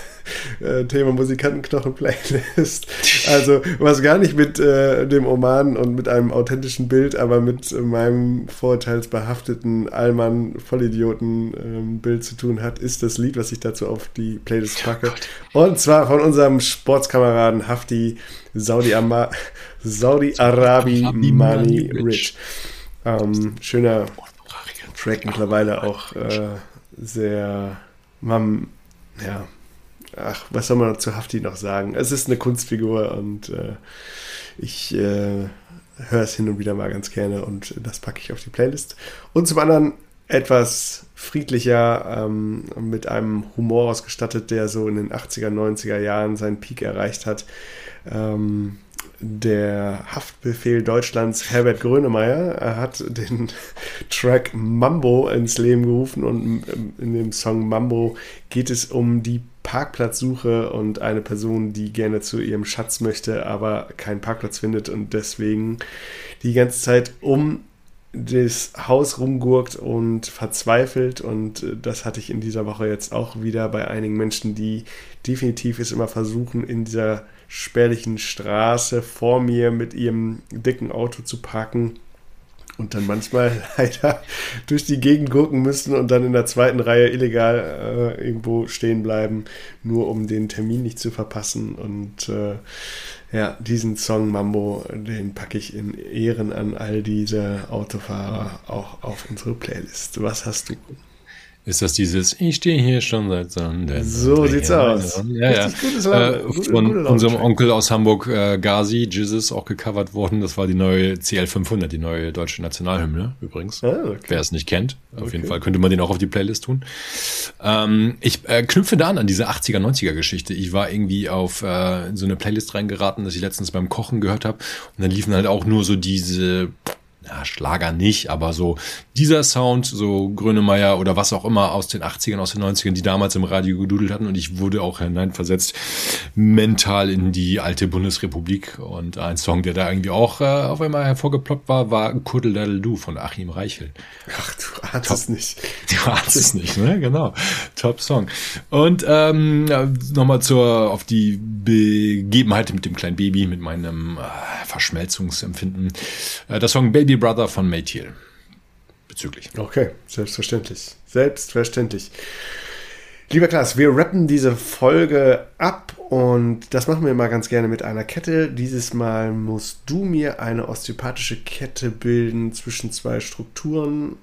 äh, Thema Musikantenknochen-Playlist. Also was gar nicht mit äh, dem Oman und mit einem authentischen Bild, aber mit äh, meinem vorurteilsbehafteten Allmann-Vollidioten-Bild äh, zu tun hat, ist das Lied, was ich dazu auf die Playlist packe. Oh, und zwar von unserem Sportskameraden Hafti, Saudi-Ama- Saudi-Arabi Money Rich. Ähm, schöner Track, mittlerweile auch äh, sehr, man, ja, ach, was soll man zu Hafti noch sagen? Es ist eine Kunstfigur und äh, ich äh, höre es hin und wieder mal ganz gerne und das packe ich auf die Playlist. Und zum anderen etwas friedlicher, ähm, mit einem Humor ausgestattet, der so in den achtziger, neunziger Jahren seinen Peak erreicht hat. Ähm, Der Haftbefehl Deutschlands, Herbert Grönemeyer, hat den Track Mambo ins Leben gerufen und in dem Song Mambo geht es um die Parkplatzsuche und eine Person, die gerne zu ihrem Schatz möchte, aber keinen Parkplatz findet und deswegen die ganze Zeit um das Haus rumgurkt und verzweifelt, und das hatte ich in dieser Woche jetzt auch wieder bei einigen Menschen, die definitiv es immer versuchen, in dieser spärlichen Straße vor mir mit ihrem dicken Auto zu parken und dann manchmal leider durch die Gegend gurken müssen und dann in der zweiten Reihe illegal äh, irgendwo stehen bleiben, nur um den Termin nicht zu verpassen. Und äh, ja, diesen Song Mambo, den packe ich in Ehren an all diese Autofahrer auch auf unsere Playlist. Was hast du? Ist das dieses, ich stehe hier schon seit Sonntag. So sieht's aus. Ja, ja. Gutes Laune, äh, gute, von gute unserem Onkel aus Hamburg, äh, Ghazi, Jesus, auch gecovert worden. Das war die neue C L fünfhundert, die neue deutsche Nationalhymne übrigens. Ah, okay. Wer es nicht kennt, auf okay. jeden Fall könnte man den auch auf die Playlist tun. Ähm, ich äh, knüpfe da an, an diese achtziger, neunziger Geschichte. Ich war irgendwie auf äh, so eine Playlist reingeraten, dass ich letztens beim Kochen gehört habe. Und dann liefen halt auch nur so diese... Ja, Schlager nicht, aber so dieser Sound, so Grönemeyer oder was auch immer aus den achtzigern, aus den neunzigern, die damals im Radio gedudelt hatten, und ich wurde auch hineinversetzt mental in die alte Bundesrepublik, und ein Song, der da irgendwie auch äh, auf einmal hervorgeploppt war, war Kuddeldaddeldu von Achim Reichel. Ach, du ahnst es nicht. Du ahnst es nicht, ne? Genau. Top Song. Und ähm, nochmal zur auf die Begebenheit mit dem kleinen Baby, mit meinem äh, Verschmelzungsempfinden. Äh, der Song Baby Brother von Maytiel. Bezüglich. Okay, selbstverständlich. Selbstverständlich. Lieber Klaas, wir rappen diese Folge ab und das machen wir mal ganz gerne mit einer Kette. Dieses Mal musst du mir eine osteopathische Kette bilden zwischen zwei Strukturen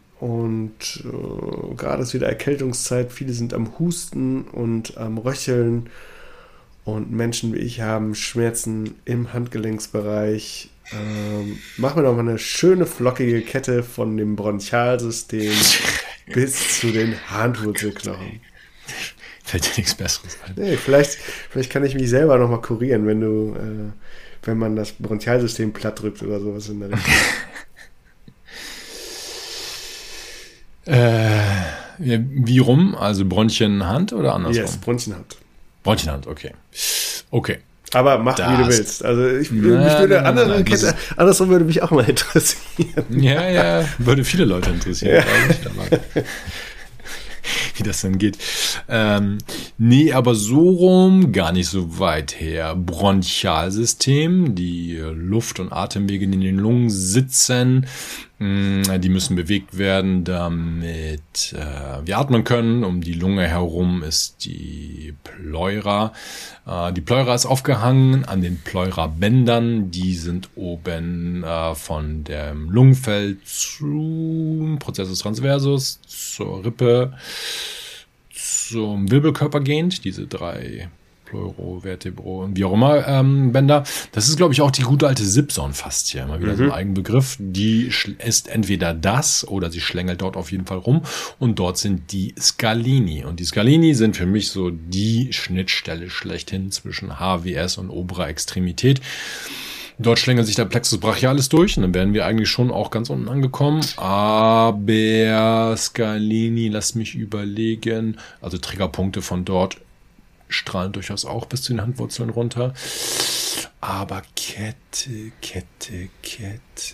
und äh, gerade ist wieder Erkältungszeit. Viele sind am Husten und am Röcheln und Menschen wie ich haben Schmerzen im Handgelenksbereich. Ähm, machen wir doch mal eine schöne, flockige Kette von dem Bronchialsystem bis zu den Handwurzelknochen. Fällt dir nichts Besseres ein. Nee, vielleicht, vielleicht kann ich mich selber nochmal kurieren, wenn du, äh, wenn man das Bronchialsystem platt drückt oder sowas in der Richtung. äh, wie rum? Also Bronchienhand oder andersrum? Yes, Bronchienhand. Bronchienhand, okay. Okay. Aber mach, das, wie du willst. Also ich, na, mich würde na, na, andere na, Kette, andersrum würde mich auch mal interessieren. Ja, ja, würde viele Leute interessieren, ja. ich, aber, wie das denn geht. Ähm, nee, aber so rum, gar nicht so weit her. Bronchialsystem, die Luft- und Atemwege, die in den Lungen sitzen, die müssen bewegt werden, damit äh, wir atmen können. Um die Lunge herum ist die Pleura. Äh, die Pleura ist aufgehangen an den Pleurabändern. Die sind oben äh, von dem Lungenfeld zum Processus transversus, zur Rippe, zum Wirbelkörper gehend. Diese drei Pleuro, Vertebro und wie auch immer ähm, Bänder. Das ist, glaube ich, auch die gute alte Sipson-Faszie. Mal wieder mhm. so ein Eigenbegriff. Die ist entweder das oder sie schlängelt dort auf jeden Fall rum. Und dort sind die Scalini. Und die Scalini sind für mich so die Schnittstelle schlechthin zwischen H W S und oberer Extremität. Dort schlängelt sich der Plexus brachialis durch und dann wären wir eigentlich schon auch ganz unten angekommen. Aber Scalini, lass mich überlegen, also Triggerpunkte von dort strahlen durchaus auch bis zu den Handwurzeln runter. Aber Kette, Kette, Kette.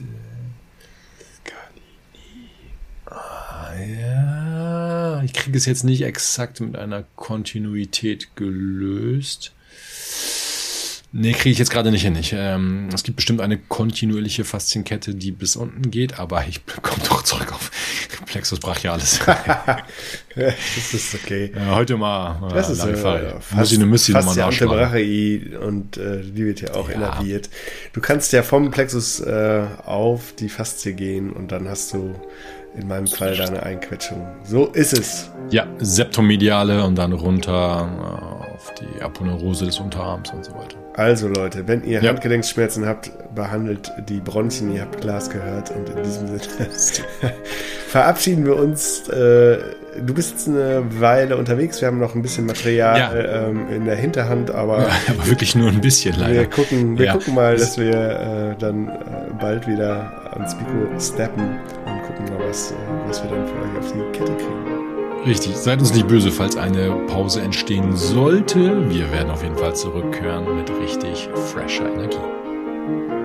Scalini. Ah, ja. Ich kriege es jetzt nicht exakt mit einer Kontinuität gelöst. Nee, kriege ich jetzt gerade nicht hin. Ich, ähm, es gibt bestimmt eine kontinuierliche Faszienkette, die bis unten geht, aber ich komme doch zurück auf Plexus brachialis. Das ist okay. Ja, heute mal. Das ist äh, Fall. Muss ich eine Müsli nochmal nachschlagen. nachschlagen. Und äh, die wird ja auch ja. innerviert. Du kannst ja vom Plexus äh, auf die Faszie gehen und dann hast du in meinem Fall deine Einquetschung. So ist es. Ja, Septomediale und dann runter äh, auf die Aponeurose des Unterarms und so weiter. Also Leute, wenn ihr ja. Handgelenksschmerzen habt, behandelt die Bronchien, ihr habt Glas gehört und in diesem Sinne verabschieden wir uns. Äh, du bist jetzt eine Weile unterwegs, wir haben noch ein bisschen Material ja. ähm, in der Hinterhand, aber, ja, aber wirklich nur ein bisschen leider. Wir gucken, wir ja. gucken mal, dass wir äh, dann äh, bald wieder ans Mikro steppen und gucken mal, was, äh, was wir dann für euch auf die Kette kriegen. Richtig, seid uns nicht böse, falls eine Pause entstehen sollte. Wir werden auf jeden Fall zurückkehren mit richtig fresher Energie.